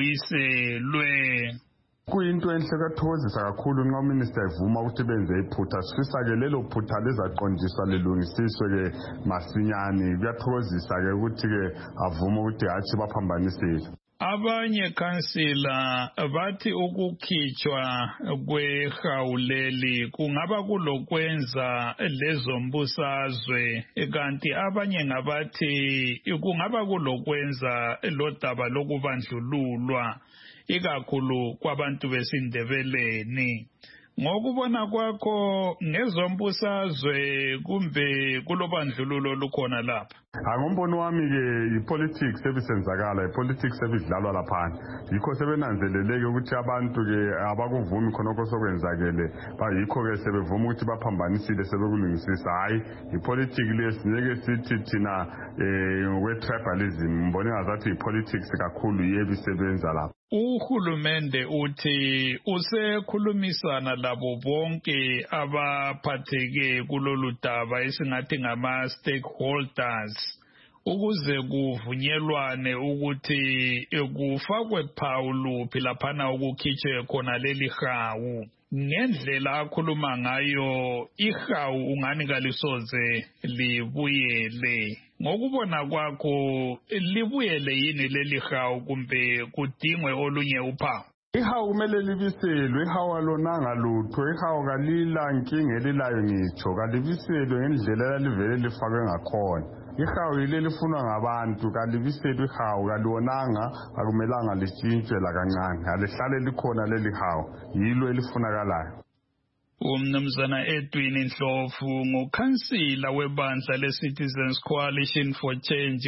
libuyiselwe.
Kuyinto enhle kathokozisa kakhulu nxa uminister evuma ukuthi benze iphutha sifisa-ke lelo phutha lizaqondiswa lilungisiswe-ke masinyane. Kuyathokozisa-ke ukuthi-ke avume ukuthi hatshi baphambanisile.
Abanye khansila bathi ukukhitshwa kwehawu leli kungaba kulokwenza lezombusazwe kanti abanye ngabathi kungaba kulokwenza lodaba lokubandlululwa ikakhulu kwabantu besindebeleni. Ngokubona kwakho ngezombusazwe kumbe kulobandlululo lukhona lapha?
Ngombono wami-ke i-politics ebisenzakala, i-politics ebidlalwa laphana. Yikho sebenanzeleleke ukuthi abantu-ke abakuvumi khonokho sokwenzakele. Yikho-ke sebevuma ukuthi baphambanisile sebekulungisisa. Hayi, i-politics lesi ngeke sithi thina we-tribalism. Mbone ngazathi i-politics kakhulu yebisebenza lapha.
Uhulumende uthi usekhulumisana labo bonke abaphatheke kulolu daba esingathi ngama-stakeholders ukuze kuvunyelwane ukuthi kufakwe phawu luphi laphana ukukhitshwe khona leli hawu. Ngendlela akhuluma ngayo ihawu ungani kalisoze libuyele. Ngokubona kwakho libuyele yini leli hawu kumbe kudingwe olunye uphawu?
Ihawu kumele libiselwe, ihawu alonanga lutho, ihawu kalila nkinga elilayo ngitsho, kalibiselwe ngendlela lalivele lifakwe ngakhona. Ihawu ile lifunwa ngabantu, kalibiselwe ihawu, kalionanga, akumelanga lishintshwe lakancane, alihlale likhona leli hawu, yilo elifunakalayo.
Umnumzana Edwin Ndlovu ngukhansila webandla le-Citizens Coalition for Change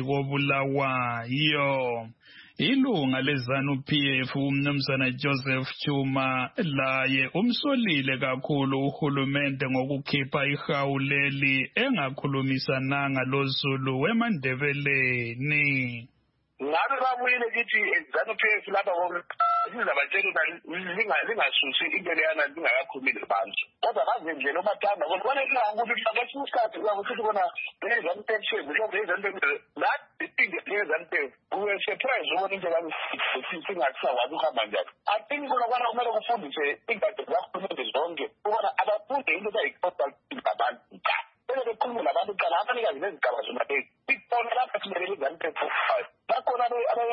koBulawayo. Ilunga leZANU-PF umnumzana Joseph Chuma laye umsolile kakhulu uhulumende ngokukhipha ihawu leli engakhulumisananga loZulu weMandebeleni.
Ngabe babuyile kithi ZANU-PF lapha sizabatshela lingasusi into leyana lingakakhulumeli abantu. Kodwa bazendlela omathanda kodwa kufanele ukuthi ngesinye isikhathi kuyakuthi bona ZANU-PF mhlawumbe iZANU-PF that iphinde ZANU-PF we surprise ubona into singakusakwazi ukuhamba njani. I think kona kumele kufundise ingadi zakhulumende zonke ukubona abafunde into ezayikhona abantu bele bekhulumela abantu kuqala abanikazi bezigaba zomapheki ikona lapha simele ZANU-PF bakhona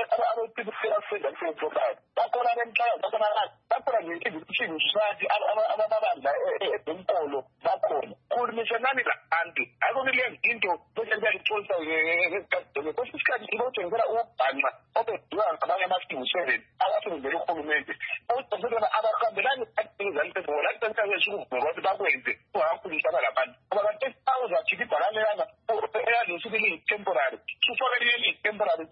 abezanU-PF bakhona abemhlaba bakhona nje i-civil society ababandla enkolo bakhona khulumisanani labantu ayikonile into bese liyalitholisa ngezikhathi kwesinye isikhathi ibotshengisa ukubhanqa obedwa ngabanye ama-civil servant abasebenzela uhulumende obesebona abahambelani ZANU-PF bona kuqinisekisa ukuthi bakwenze ungakakhulumisana labantu ngoba kanti awuzakhipha ibhalane yana eyalisithi liyi-temporary sufakele liyi-temporary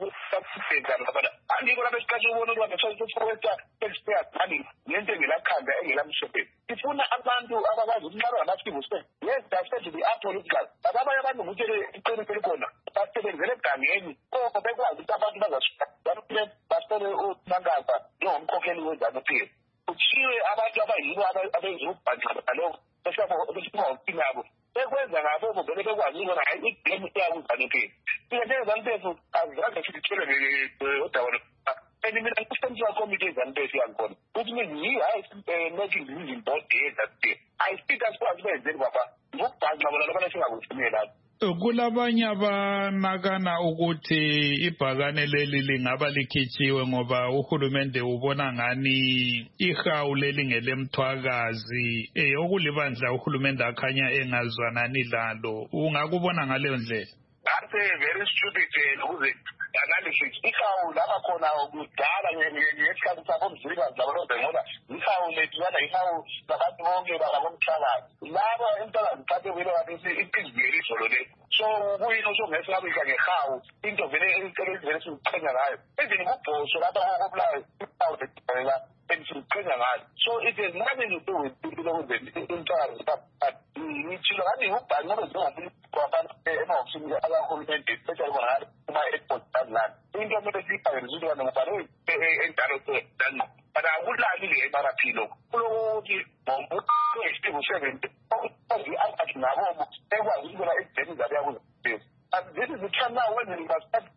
angikho lapho esikhathi ubona ukuthi taxpayer ngento engelakhanda engelamhlophe ifuna abantu abakwazi ukunqaba ngama-civil servant yes that's to be apolitical but abanye abantu ukuthi iqiniso likhona basebenzele egangeni koko bekwazi ukuthi abantu bazasuka basele uNankasa njengomkhokheli weZANU-PF kuthiwe abantu abayibo abezobhanqa ngalokho besifuna yabo bekwenza ngabo vele bekwazi ukubona hayi igame yabo ZANU-PF ZANU-PF azange sithele odabona and mina ku-central committee ZANU-PF yakhona ukuthi mina making decision board yeZANU-PF I think asikwazi benzeni baba ngokubhanqa bona labana singakuthumela
kulabanye abanakana ukuthi ibhakane leli lingaba likhitshiwe ngoba uhulumende ubona ngani ihawu leli ngelemthwakazi okulibandla uhulumende akhanya engazwanani lalo ungakubona ngaleyo ndlela
that's a very stupid ukuze analysis ihawu lapha khona kudala ngesikhathi sabomzilikazi labalonde ngoba ihawu lethu yana ihawu labantu bonke bakomthakazi laba emthakazi kade vele bathi iphiziyeliso lo le so kuyini osongesilabika ngehawu into vele vele siziqhenya ngayo even kubhoso lapha kokubulayo ihawu lethu enisiqhenya ngayo so it has nothing to do with into umthakazi ngithilo ngathi ngubhani ngoba zingafuni kwabantu emahofisini akahulumende especially bona kuma-airport land into emele siyifake nje into ngubhani endalo dani but akulali le emaraphilo kulokuthi ngo-civil servant i-act nabomo ekwazi ukubona ezideni zabuya kuzo and this is the time now when we must start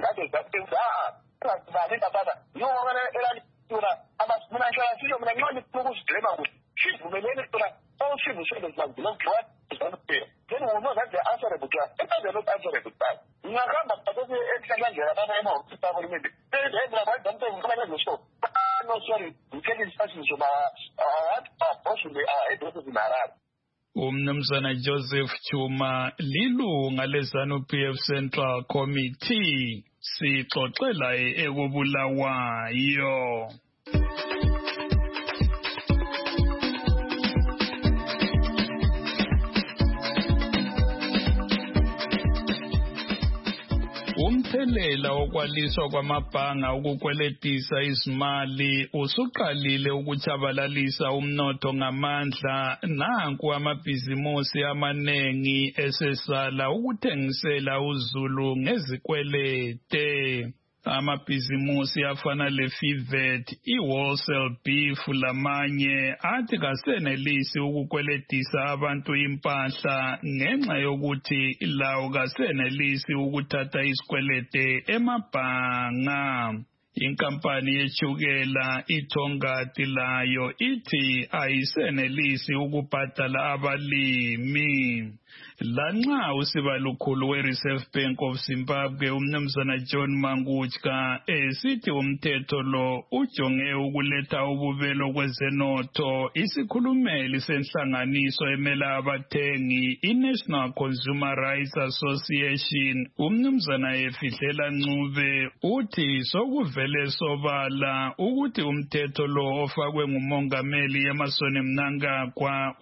ngazibani babana yona elaliona mina nhlala siyo mina ngicela ukusidrema kuthi sivumelene sona all civil servants must belong to us then we know that they are answerable to us and they are not answerable to us ngingahamba phathose ehlahlandlela abana emahofisi kahulumende so no sorry we take instructions from our boss with our headquarters in Harare.
Umnumzana Joseph Chuma lilunga leZANU-PF Central Committee sixoxela ekubulawayo. Umthelela wokwaliswa kwamabhanga ukukweletisa izimali usuqalile ukuchabalalisa umnotho ngamandla. Nanku amabhizimusi amanengi esesala ukuthengisela uzulu ngezikwelete. Amabhizimusi afana leFivet, iWholesale Beef lamanye athi kasenelisi ukukweletisa abantu impahla ngenxa yokuthi lawo kasenelisi ukuthatha isikwelete emabhanga. Inkampani yeshukela iTongati layo ithi ayisenelisi ukubhadala abalimi. Lanxa usibalukhulu we-Reserve Bank of Zimbabwe umnumzana John Mangutya esithi umthetho lo ujonge ukuletha ububelo kwezenotho, isikhulumeli senhlanganiso emela abathengi iNational Consumer Rights Association umnumzana Efihlela Ncube uthi sokuvele sobala ukuthi umthetho lo ofakwe ngumongameli Emmerson Mnangagwa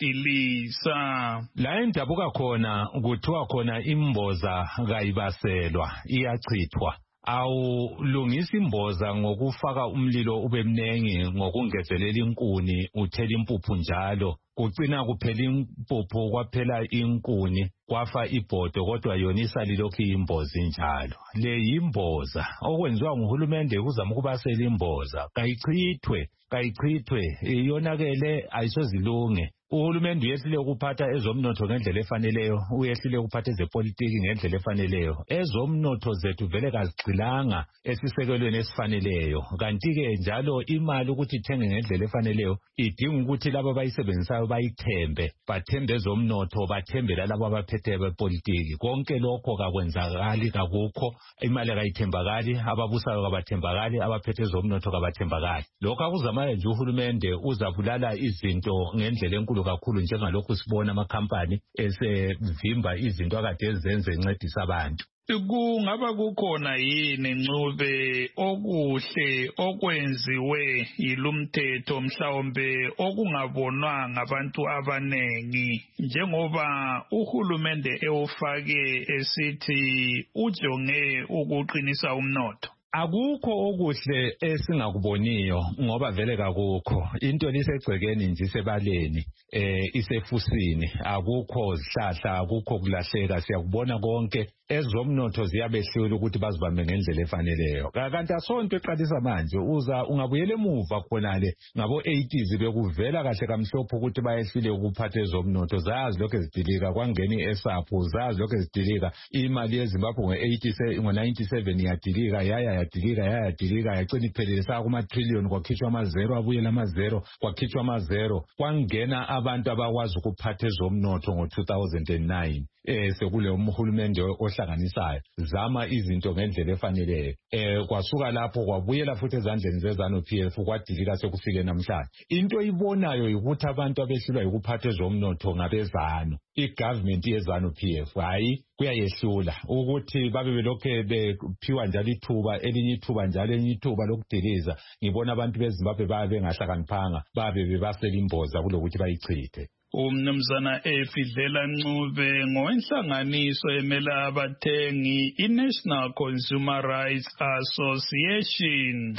uyadilisa.
La indabuka khona kuthiwa khona imboza kayibaselwa iyachithwa. Awulungisa imboza ngokufaka umlilo ube mnengi ngokungezelela inkuni uthela impuphu njalo. Kucina kuphela impuphu kwaphela inkuni kwafa ibhodo kodwa yona isalilokhu imbozi njalo. Le yimboza okwenziwa nguhulumende uzama ukubasela imboza. Kayichithwe iyonakele ayisozilunge. Uhulumende uyehlile ukuphatha ezomnotho ngendlela efaneleyo, uyehlile ukuphatha ezepolitiki ngendlela efaneleyo. Ezomnotho zethu vele kazigcilanga esisekelweni esifaneleyo. Kanti-ke njalo imali ukuthi ithenge ngendlela efaneleyo idinga ukuthi labo abayisebenzisayo bayithembe, bathembe ezomnotho, bathembe lalabo abaphethe bepolitiki. Konke lokho kakwenzakali, kakukho. Imali kayithembakali, ababusayo kabathembakali, abaphethe ezomnotho kabathembakali. Lokho akuzamayo nje uhulumende uzabulala izinto ngendlela enkulu kakhulu njengalokhu sibona amakhampani esevimba izinto akade ezenze encedisa abantu.
Kungaba kukhona yini Ncube okuhle okwenziwe yilumthetho mhlawumbe okungabonwa ngabantu abanengi njengoba uhulumende ewufake esithi ujonge ukuqinisa umnotho?
Akukho okuhle esingakuboniyo ngoba vele kakukho. Into lisegcekeni nje sebaleni isefusini, akukho zihlahla, akukho kulahleka, siyakubona konke. Ezomnotho ziyabehlula ukuthi bazibambe ngendlela efaneleyo. Kanti asonto eqalisa manje ungabuyela emuva khonale ngabo 80s bekuvela kahle kamhlophe ukuthi bayehlile ukuphatha ezomnotho. Zazi lokho ezidilika kwangena iESAP, zazi lokho ezidilika. Imali yeZimbabwe ngo97 yadilika yadilika yagcina iphelele kuma trillion, kwakhishwa amazero abuyela amazero, kwakhishwa amazero. Kwangena abantu abakwazi ukuphatha ezomnotho ngo2009 sekule umhulumende ohlanganisayo zama izinto ngendlela efaneleyo. Kwasuka lapho kwabuyela futhi ezandleni zeZANU-PF kwadilika sekufike namhlanje. Into ibonayo ukuthi abantu abehlulwa ukuphatha ezomnotho ngabezanu, igovernment yeZANU-PF hayi kuyayehlula ukuthi babe belokhe bephiwa njalo ithuba elinye ithuba njalo elinye ithuba lokudiliza. Ngibona abantu beZimbabwe babe bengahlakaniphanga, babe bebasela imboza kulokuthi bayichithe.
Umnumzana Efihlela Ncube ngowenhlanganiso emela abathengi iNational Consumer Rights Association.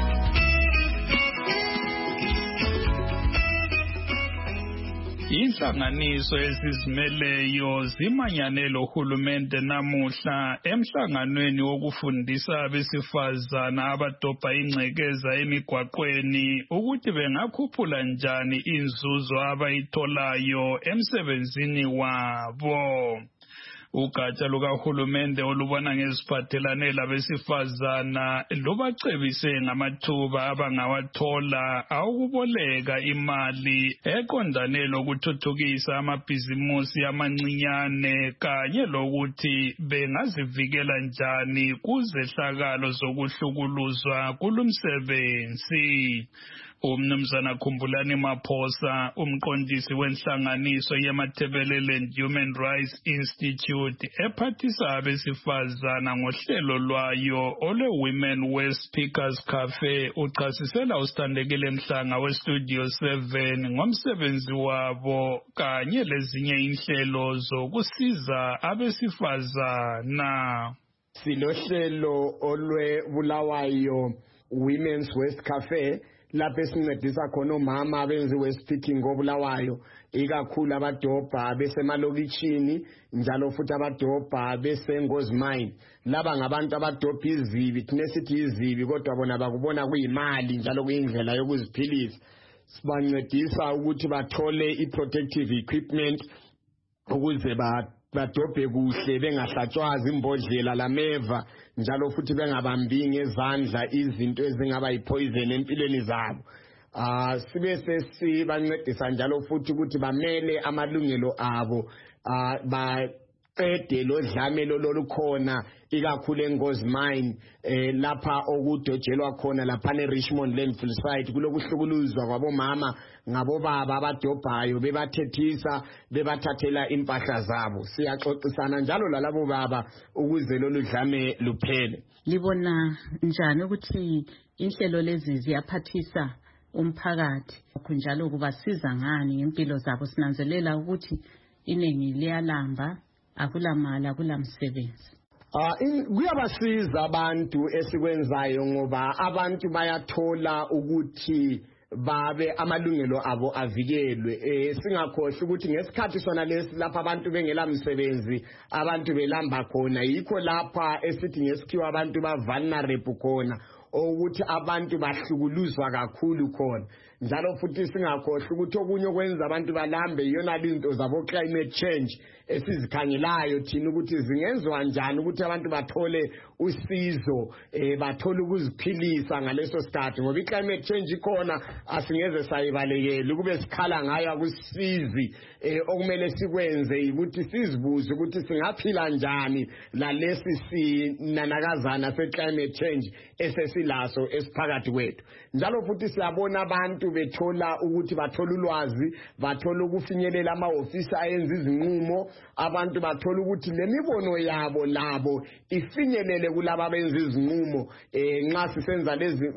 Inhlanganiso ezizimeleyo zimanyane lohulumende namuhla emhlanganweni wokufundisa abesifazana abadobha ingcekeza emigwaqweni ukuthi bengakhuphula njani inzuzo abayitholayo emsebenzini wabo. Ugatsha lukahulumende olubona ngeziphathelane labesifazana lubacebise ngamathuba abangawathola awukuboleka imali eqondane lokuthuthukisa amabhizimusi amancinyane kanye lokuthi bengazivikela njani kuzehlakalo zokuhlukuluzwa kulumsebenzi. Umnumzana Khumbulani Maphosa, umqondisi wenhlanganiso yeMathebeleland Human Rights Institute ephathisa abesifazana ngohlelo lwayo olwe-Women West Speakers Cafe, uchasisela uStandekile Mhlanga weStudio 7 ngomsebenzi wabo kanye lezinye inhlelo zokusiza abesifazana.
silohlelo olwe Bulawayo Women's West Cafe lapho esincedisa khona omama abenzi West Picking ngobulawayo ikakhulu abadobha besemalokitshini njalo futhi abadobha besengozi mine. Laba ngabantu abadobha izibi, thina sithi izibi kodwa bona bakubona kuyimali njalo kuyindlela yokuziphilisa. Sibancedisa ukuthi bathole i-protective equipment ukuze badobhe kuhle bengahlatshwazi imbodlela lameva njalo futhi bengabambi ngezandla izinto ezingaba yipoison empilweni zabo. Sibe sesibancedisa njalo futhi ukuthi bamele amalungelo abo baqede lo dlamelo lolukhona ikakhulu engozi mine lapha okudojelwa khona lapha eRichmond landfill site kulokuhlukuluzwa kwabomama ngabobaba abadobhayo bebathethisa bebathathela impahla zabo. Siyaxoxisana njalo lalabo baba ukuze lolu dlame luphele.
Libona njani ukuthi inhlelo lezi ziyaphathisa umphakathi kunjalo kubasiza ngani ngempilo zabo? Sinanzelela ukuthi iningi liyalamba, akulamali, akulamsebenzi.
Kuyabasiza abantu esikwenzayo ngoba abantu bayathola ukuthi babe amalungelo abo avikelwe. Singakhohle ukuthi ngesikhathi sona lesi lapha abantu bengela msebenzi abantu belamba khona, yikho lapha esithi ngesikhiwa abantu vulnerable khona ukuthi abantu bahlukuluzwa kakhulu khona. Njalo futhi singakhohle ukuthi okunye okwenza abantu balambe yona izinto zabo climate change esizikhangelayo thina ukuthi zingenzwa njani ukuthi abantu bathole usizo bathole ukuziphilisa ngaleso sikhathi ngoba i-climate change ikhona asingeze sayibalekela ukube sikhala ngayo akusisizi. Okumele sikwenze ukuthi sizibuze ukuthi singaphila njani lalesi sinanakazana se-climate change esesilaso esiphakathi kwethu. Njalo futhi siyabona abantu bethola ukuthi bathola ulwazi, bathola ukufinyelela amahhovisi ayenza izinqumo, abantu bathola ukuthi lemibono yabo labo ifinyelele kulabo abenza izinqumo nxa sisenza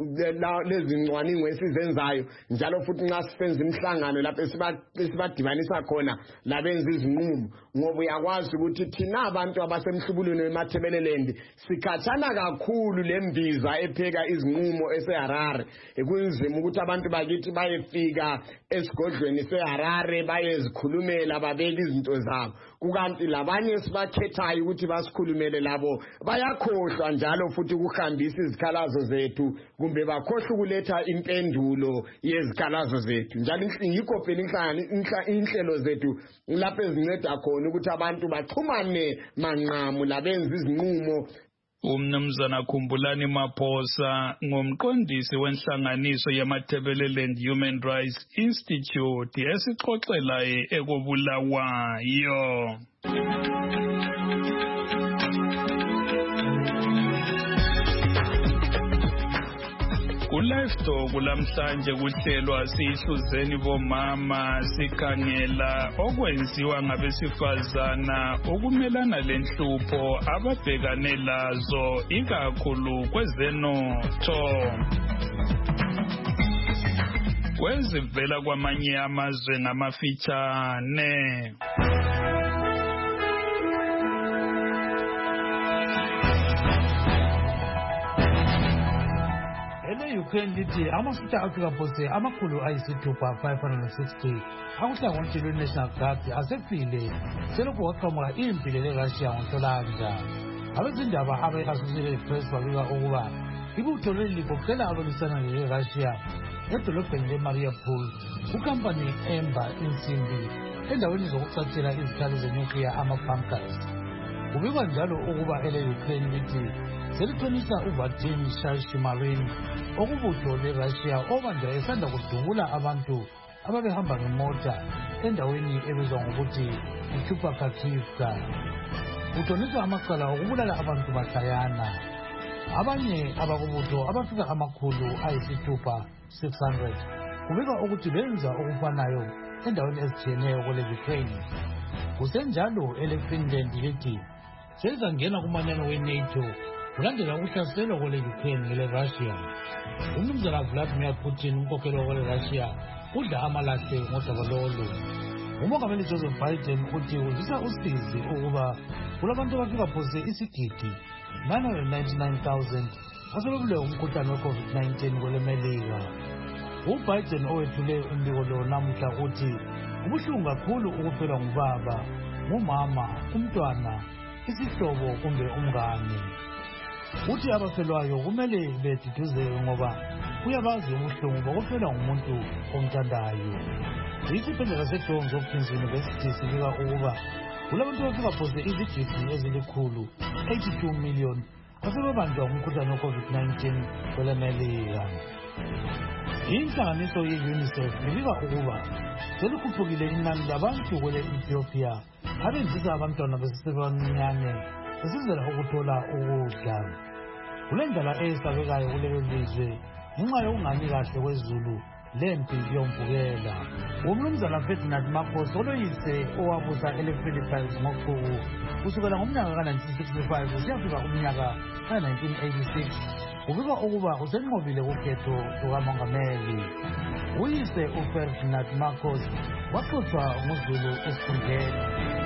lezi ncwaningo esizenzayo njalo futhi nxa sisenza imihlangano lapho esibadibanisa khona labenza izinqumo. Ngoba uyakwazi ukuthi thina abantu abasemhlubulweni weMathebeleland sikhathana kakhulu lembiza epheka izinqumo eseHarare. Kunzima ukuthi abantu bakithi bayefika esigodlweni seHarare bayezikhulumela babeka izinto zabo, kukanti labanye esibakhethayo ukuthi basikhulumele labo bayakhohlwa njalo futhi ukuhambisa izikhalazo zethu kumbe bakhohlwa ukuletha impendulo yezikhalazo zethu. Njalo yikho phela inhlelo zethu lapho ezinceda khona ukuthi abantu baxhumane manqamu labenza izinqumo.
Umnumzana Khumbulani Maphosa ngomqondisi wenhlanganiso yeMathebeleland Human Rights Institute esixoxela ekobulawayo. Ku-Livestock lamhlanje kuhlelwa sihluzeni bomama sikhangela okwenziwa ngabesifazana ukumelana lenhlupho ababhekane lazo ikakhulu kwezenotho. Kwezivela kwamanye amazwe ngamafitshane.
Ukraine lithi amasosha Africa Force amakhulu ayisithupha 560 akuhlangothi lwe-National Guard asefile selokhu waqhamuka impi le-Russia ngoNhlolanja. Abezindaba abe-Associated Press babika ukuba ibutho leli ligoqela abalwisana le-Russia edolobheni le-Mariupol kukampani emba insimbi endaweni zokucathela izikhali zenuclear ama-bunkers. Kubikwa njalo ukuba ele-Ukraine lithi selithonisa uVadim Shashimarin okubutho le-Russia obanja esanda kudubula abantu ababehamba ngemota endaweni ebizwa ngokuthi iChupakakivka. Kutoniswa amacala okubulala abantu bahlayana. Abanye abakubutho abafika amakhulu ayisithupha 600 kubikwa ukuthi benza okufanayo endaweni ezitshiyeneyo kwele-Ukraine. Kusenjalo ele-Finland lithi selizangena kumanyano we-NATO kulandela ukuhlaselwa kwele-Ukraine ngele-Russia. Umnumzana Vladimir Putin umkhokheli kwele-Russia udla amalahle ngodaba lolu. Umongameli Joseph Biden uthi uzisa usizi ukuba kulabantu abafika phose isigidi 999,000 basebebulewe umkhuhlane we-COVID-19 kwele Melika. UBiden owethule umbiko lo namuhla uthi kubuhlungu kakhulu ukuphelwa ngubaba, ngumama, umntwana, isihlobo kumbe umngane. Uthi abafelwayo kumele beduduzeke ngoba uyabazi ubuhlungu bokufelwa ngumuntu omthandayo. Isibhedlela seJohns Hopkins University sibika ukuba kulabantu abafika phose izigidi ezilikhulu 82 million asebebanjwa ngumkhuhlane we-COVID-19 kwele Melika. Inhlanganiso ye-UNICEF ibika ukuba selikhuphukile inani labantu kwele Ethiopia abenzisa abantwana besesebancinyane besizela ukuthola ukudla. Kule ndlela eyesabekayo kulelo lizwe ngenxa yokungani kahle kwezulu lempi yomvukela. Umnumzana Ferdinand Marcos oloyise owabusa ele-Philippines ngoqhubu kusukela ngomnyaka ka-1965 kusiyafika umnyaka ka-1986 kubikwa ukuba usenqobile kukhetho lukamongameli. Uyise uFerdinand Marcos waxoshwa nguZulu esikhundleni.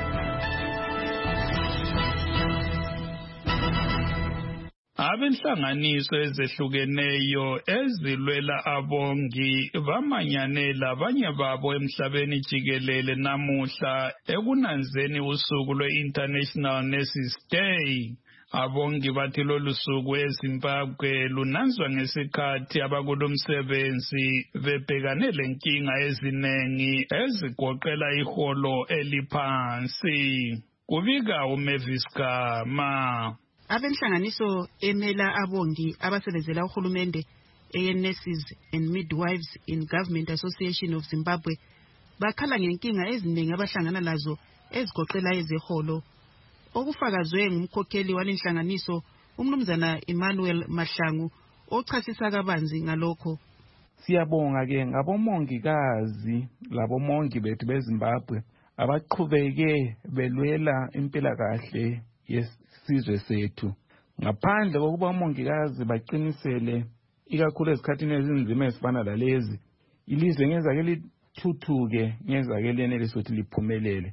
Abenhlanganiso ezehlukeneyo ezilwela abongi bamanyane labanye babo emhlabeni jikelele namuhla ekunanzeni usuku lwe-International Nurses Day. Abongi bathi lolu suku eZimbabwe lunanzwa ngesikhathi abakulomsebenzi bebhekane lenkinga ezinengi ezigoqela iholo eliphansi. Kubika uMavis Gama.
Abenhlanganiso emela abongi abasebenzela uhulumende eNurses and Midwives in Government Association of Zimbabwe bakhala ngenkinga eziningi abahlangana lazo ezigoqela ezeholo. Okufakazwe ngumkhokheli walenhlanganiso umnumzana Emmanuel Mahlangu ochasisa kabanzi ngalokho.
Siyabonga ke ngabomongikazi labomongi bethu beZimbabwe abaqhubeke belwela impilakahle yesizwe sethu. Ngaphandle kokuba omongikazi baqinisele ikakhulu ezikhathini ezinzima ezifana lalezi, ilizwe ngezake lithuthuke, ngezake lenelise ukuthi liphumelele.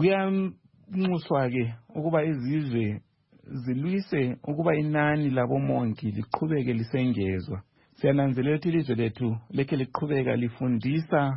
Kuyanxuswa ke ukuba izizwe zilwise ukuba inani labomongi liqhubeke lisengezwa. Siyananzelela ukuthi ilizwe lethu lekhe liqhubeka lifundisa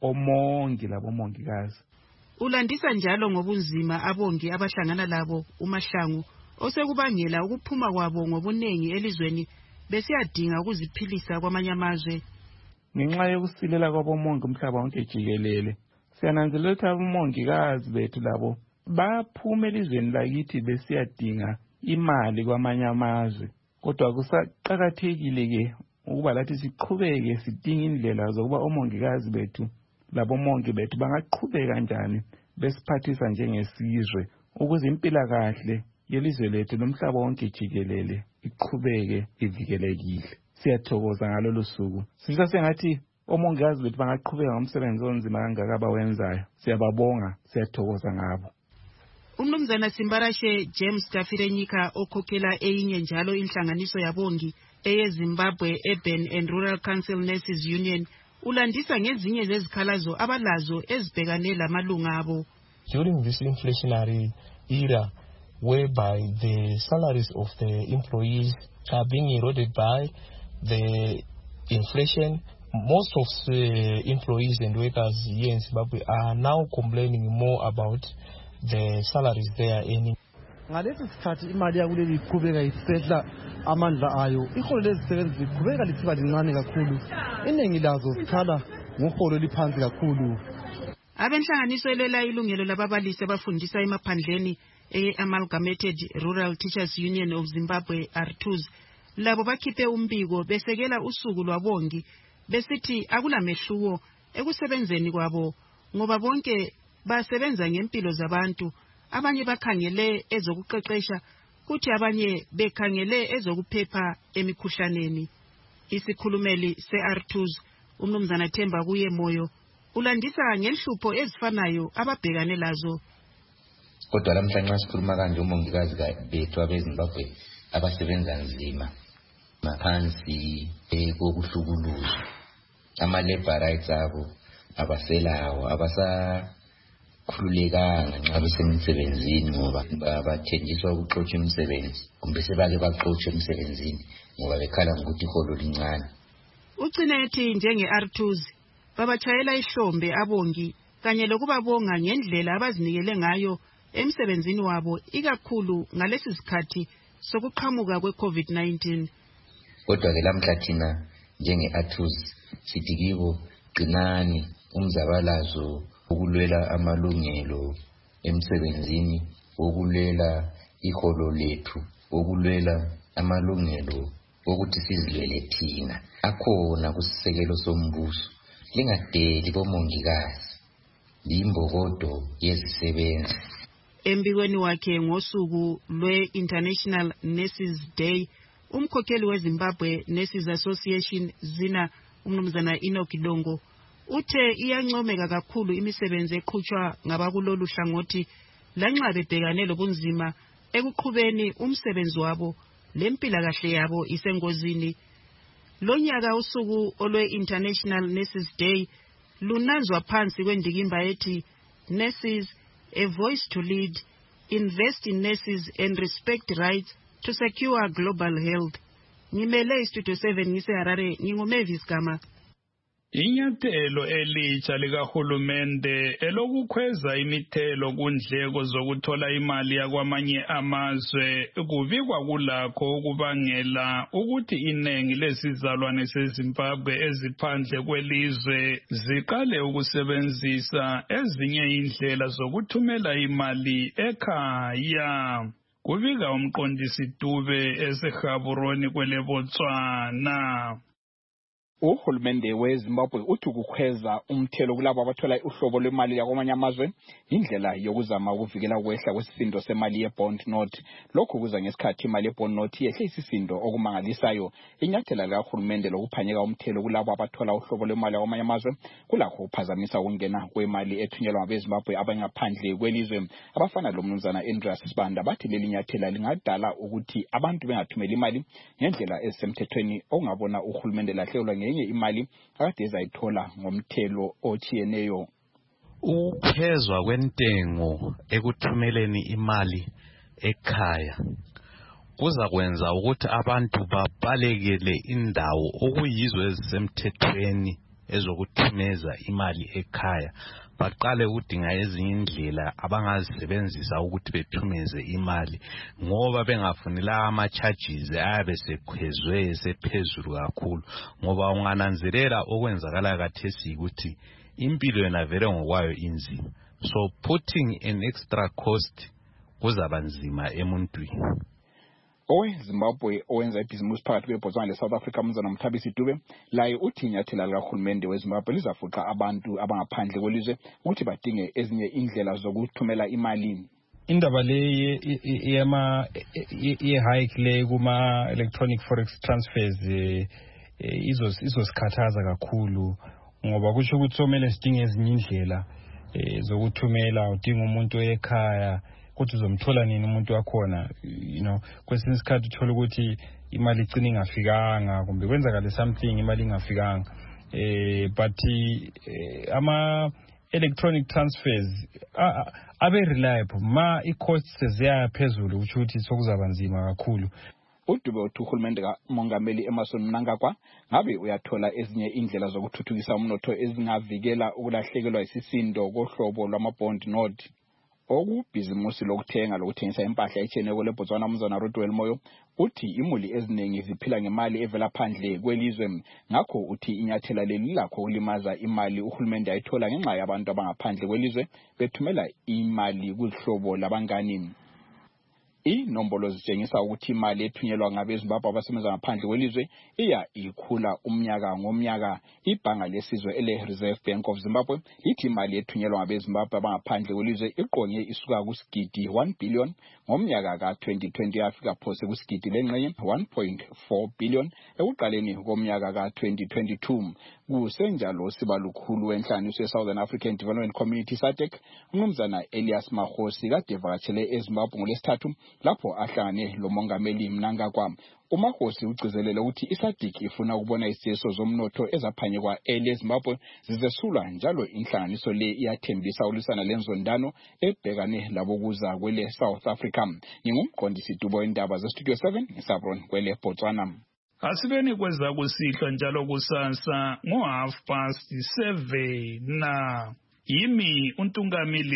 omongi labomongikazi.
Ulandisa njalo ngobunzima abongi abahlangana labo uMahlangu osekubangela ukuphuma kwabo ngobunengi elizweni besiyadinga ukuziphilisa kwamanye amazwe.
Ngenxa yokusilela kwabomongi umhlaba wonke jikelele, siyananzelela ukuthi abomongikazi bethu labo baphuma elizweni lakithi besiyadinga imali kwamanye amazwe. Kodwa kusaqakathekile ke ukuba lathi siqhubeke sidinga indlela zokuba omongikazi bethu labomongi bethu bangaqhubeka kanjani besiphathisa njengesizwe ukuze impilakahle yelizwe lethu lomhlaba wonke jikelele iqhubeke ivikelekile. Siyathokoza ngalolu suku. Sisho sengathi omongikazi bethu bangaqhubeka ngomsebenzi onzima kangaka abawenzayo. Siyababonga, siyathokoza ngabo.
Umnumzana Simbarashe James Kafirenyika okhokhela eyinye njalo inhlanganiso yabongi eyeZimbabwe Urban and Rural Council Nurses Union ulandisa ngezinye zezikhalazo abalazo ezibhekane lamalunga abo.
During this inflationary era whereby the salaries of the employees are being eroded by the inflation, most of the employees and workers here in Zimbabwe are now complaining more about the salaries they are earning.
Ngalesi sikhathi imali yakuleli iqhubeka isehla amandla ayo, iholo lezisebenzi liqhubeka lithiba lincane kakhulu, iningi lazo zikhala ngoholo eliphansi kakhulu.
Abenhlanganiso elwela ilungelo lababalisi abafundisa emaphandleni Amalgamated Rural Teachers Union of Zimbabwe R2s labo bakhiphe umbiko besekela usuku lwabongi besithi akulamehluko ekusebenzeni kwabo ngoba bonke basebenza ngempilo zabantu, abanye bakhangele ezokuqeqesha kuthi abanye bekhangele ezokuphepha emikhuhlaneni. Isikhulumeli se-R2s umnumzana Themba kuye Moyo ulandisa ngenhlupho ezifanayo ababhekane lazo.
Kodwa namhlanje sikhuluma kanje umongikazi bethu abeZimbabwe abasebenza nzima ngaphansi kokuhlukuluzwa, ama-labor rights abo abaselawo, khululekanga nxa besemsebenzini ngoba bathenjiswa ukuxotsha umsebenzi kumbe sebake baxotsha emsebenzini ngoba bekhala ngokuthi iholo lincane.
Ugcina ethi njenge-R2s babatshayela ihlombe abongi kanye lokubabonga ngendlela abazinikele ngayo emsebenzini wabo ikakhulu ngalesi sikhathi sokuqhamuka kwe-COVID-19.
Kodwa-ke lamhla thina njenge-R2s sithi kibo qinani, umzabalazo ukulwela amalungelo emsebenzini, ukulwela iholo lethu, ukulwela amalungelo ukuthi sizilwele thina akhona kusisekelo sombuso. Lingadeli bomongikazi, limbokodo yezisebenzi.
Embikweni wakhe ngosuku lwe-International Nurses Day, umkhokheli weZimbabwe Nurses Association ZINA umnumzana Enoch Longo uthe iyancomeka kakhulu imisebenzi eqhutshwa ngabakulolu hlangothi lanxa bebhekane lobunzima ekuqhubeni umsebenzi wabo lempilakahle yabo isengozini. Lonyaka usuku olwe-International Nurses Day lunanzwa phansi kwendikimba ethi Nurses, a voice to lead, invest in nurses and respect rights to secure global health. Ngimele istudio 7 ngiseHarare, nginguMavis Gama.
Inyathelo elitsha likahulumende elokukhweza imithelo kundleko zokuthola imali yakwamanye amazwe kubikwa kulakho ukubangela ukuthi iningi lesizalwane seZimbabwe eziphandle kwelizwe ziqale ukusebenzisa ezinye indlela zokuthumela imali ekhaya. Kubika umqondisi Dube eseGaborone kweleBotswana.
Uhulumende weZimbabwe uthi ukukhweza umthelo kulabo abathola uhlobo lwemali yakwamanye amazwe indlela yokuzama ukuvikela ukwehla kwesisindo semali ye-bond note. Lokhu kuza ngesikhathi imali ye-bond note yehle isisindo okumangalisayo. Inyathela likahulumende lokuphanyeka umthelo kulabo abathola uhlobo lwemali yakwamanye amazwe kulakho kuphazamisa ukungena kwemali ethunyelwa ngabeZimbabwe abangaphandle kwelizwe. Abafana lomnumzana Andreas Sibanda bathi leli nyathela lingadala ukuthi abantu bengathumeli imali ngendlela ezisemthethweni okungabona uhulumende lahlelwa ngenye imali akade ezayithola ngomthelo ochiyeneyo.
Ukukhwezwa kwentengo ekuthumeleni imali ekhaya kuza kwenza ukuthi abantu babalekele indawo okuyizo ezisemthethweni ezokuthumeza imali ekhaya, baqale ukudinga ezinye indlela abangazisebenzisa ukuthi bethumeze imali ngoba bengafunela ama-charges ayabe sekhwezwe sephezulu kakhulu. Ngoba ungananzelela okwenzakala kathesi ukuthi impilo yona vele ngokwayo inzima, so putting an extra cost kuzaba nzima emuntwini.
OweZimbabwe owenza ibhizimusi phakathi kweBotswana leSouth Africa umnumzana Mthabisi Dube laye uthi inyathela likahulumende weZimbabwe lizafuqa abantu abangaphandle kwelizwe ukuthi badinge ezinye indlela zokuthumela imali.
Indaba le ye-hike le kuma-electronic forex transfers izosikhathaza kakhulu ngoba kusho ukuthi somele sidinge ezinye indlela zokuthumela. Udinga umuntu ekhaya ukuthi uzomthola nini umuntu wakhona, kwesinye isikhathi uthola ukuthi imali igcina ingafikanga kumbe kwenzakale something imali ingafikanga. But ama-electronic transfers abe reliable ma i-costs ziya phezulu kusho ukuthi sokuzaba nzima kakhulu.
UDube uthi uhulumende kaMongameli Emmerson Mnangagwa ngabe uyathola ezinye indlela zokuthuthukisa umnotho ezingavikela ukulahlekelwa isisindo kohlobo lwama-bond note. Okubhizimusi lokuthenga lokuthengisa impahla etshiyeneyo leBotswana umnumzana Rodwell Moyo uthi imuli eziningi ziphila ngemali evela phandle kwelizwe. Ngakho uthi inyathela leli lakho ukulimaza imali uhulumende ayithola ngenxa yabantu abangaphandle kwelizwe bethumela imali kuhlobo labangani. Inombolo zitshengisa ukuthi imali ethunyelwa ngabeZimbabwe abasebenza ngaphandle kwelizwe iya ikhula umnyaka ngomnyaka. Ibhanga lesizwe ele-Reserve Bank of Zimbabwe lithi imali ethunyelwa ngabeZimbabwe abangaphandle kwelizwe iqonye isuka kusigidi 1 billion ngomnyaka ka-2020 yafika phose kusigidi lengxenye 1.4 billion ekuqaleni komnyaka ka-2022. Kusenjalo sibalukhulu wenhlanganiso ye-Southern African Development Community SADC umnumzana Elias Mahosi kade evakatshele eZimbabwe ngoLwesithathu lapho ahlangane lomongameli Mnangagwa. uMahosi ugcizelela ukuthi iSADC ifuna ukubona isiso zomnotho ezaphanyekwa eLeZimbabwe zizesulwa njalo inhlanganiso le iyathembisa ulisana lenzondano ebhekane labokuza kwele South Africa. Ngingumqondisi Dubo indaba zeStudio 7 ngisabron kwele Botswana.
Asibeni kweza kusihlwa njalo kusasa ngo 7:30 na yimi uNtungamili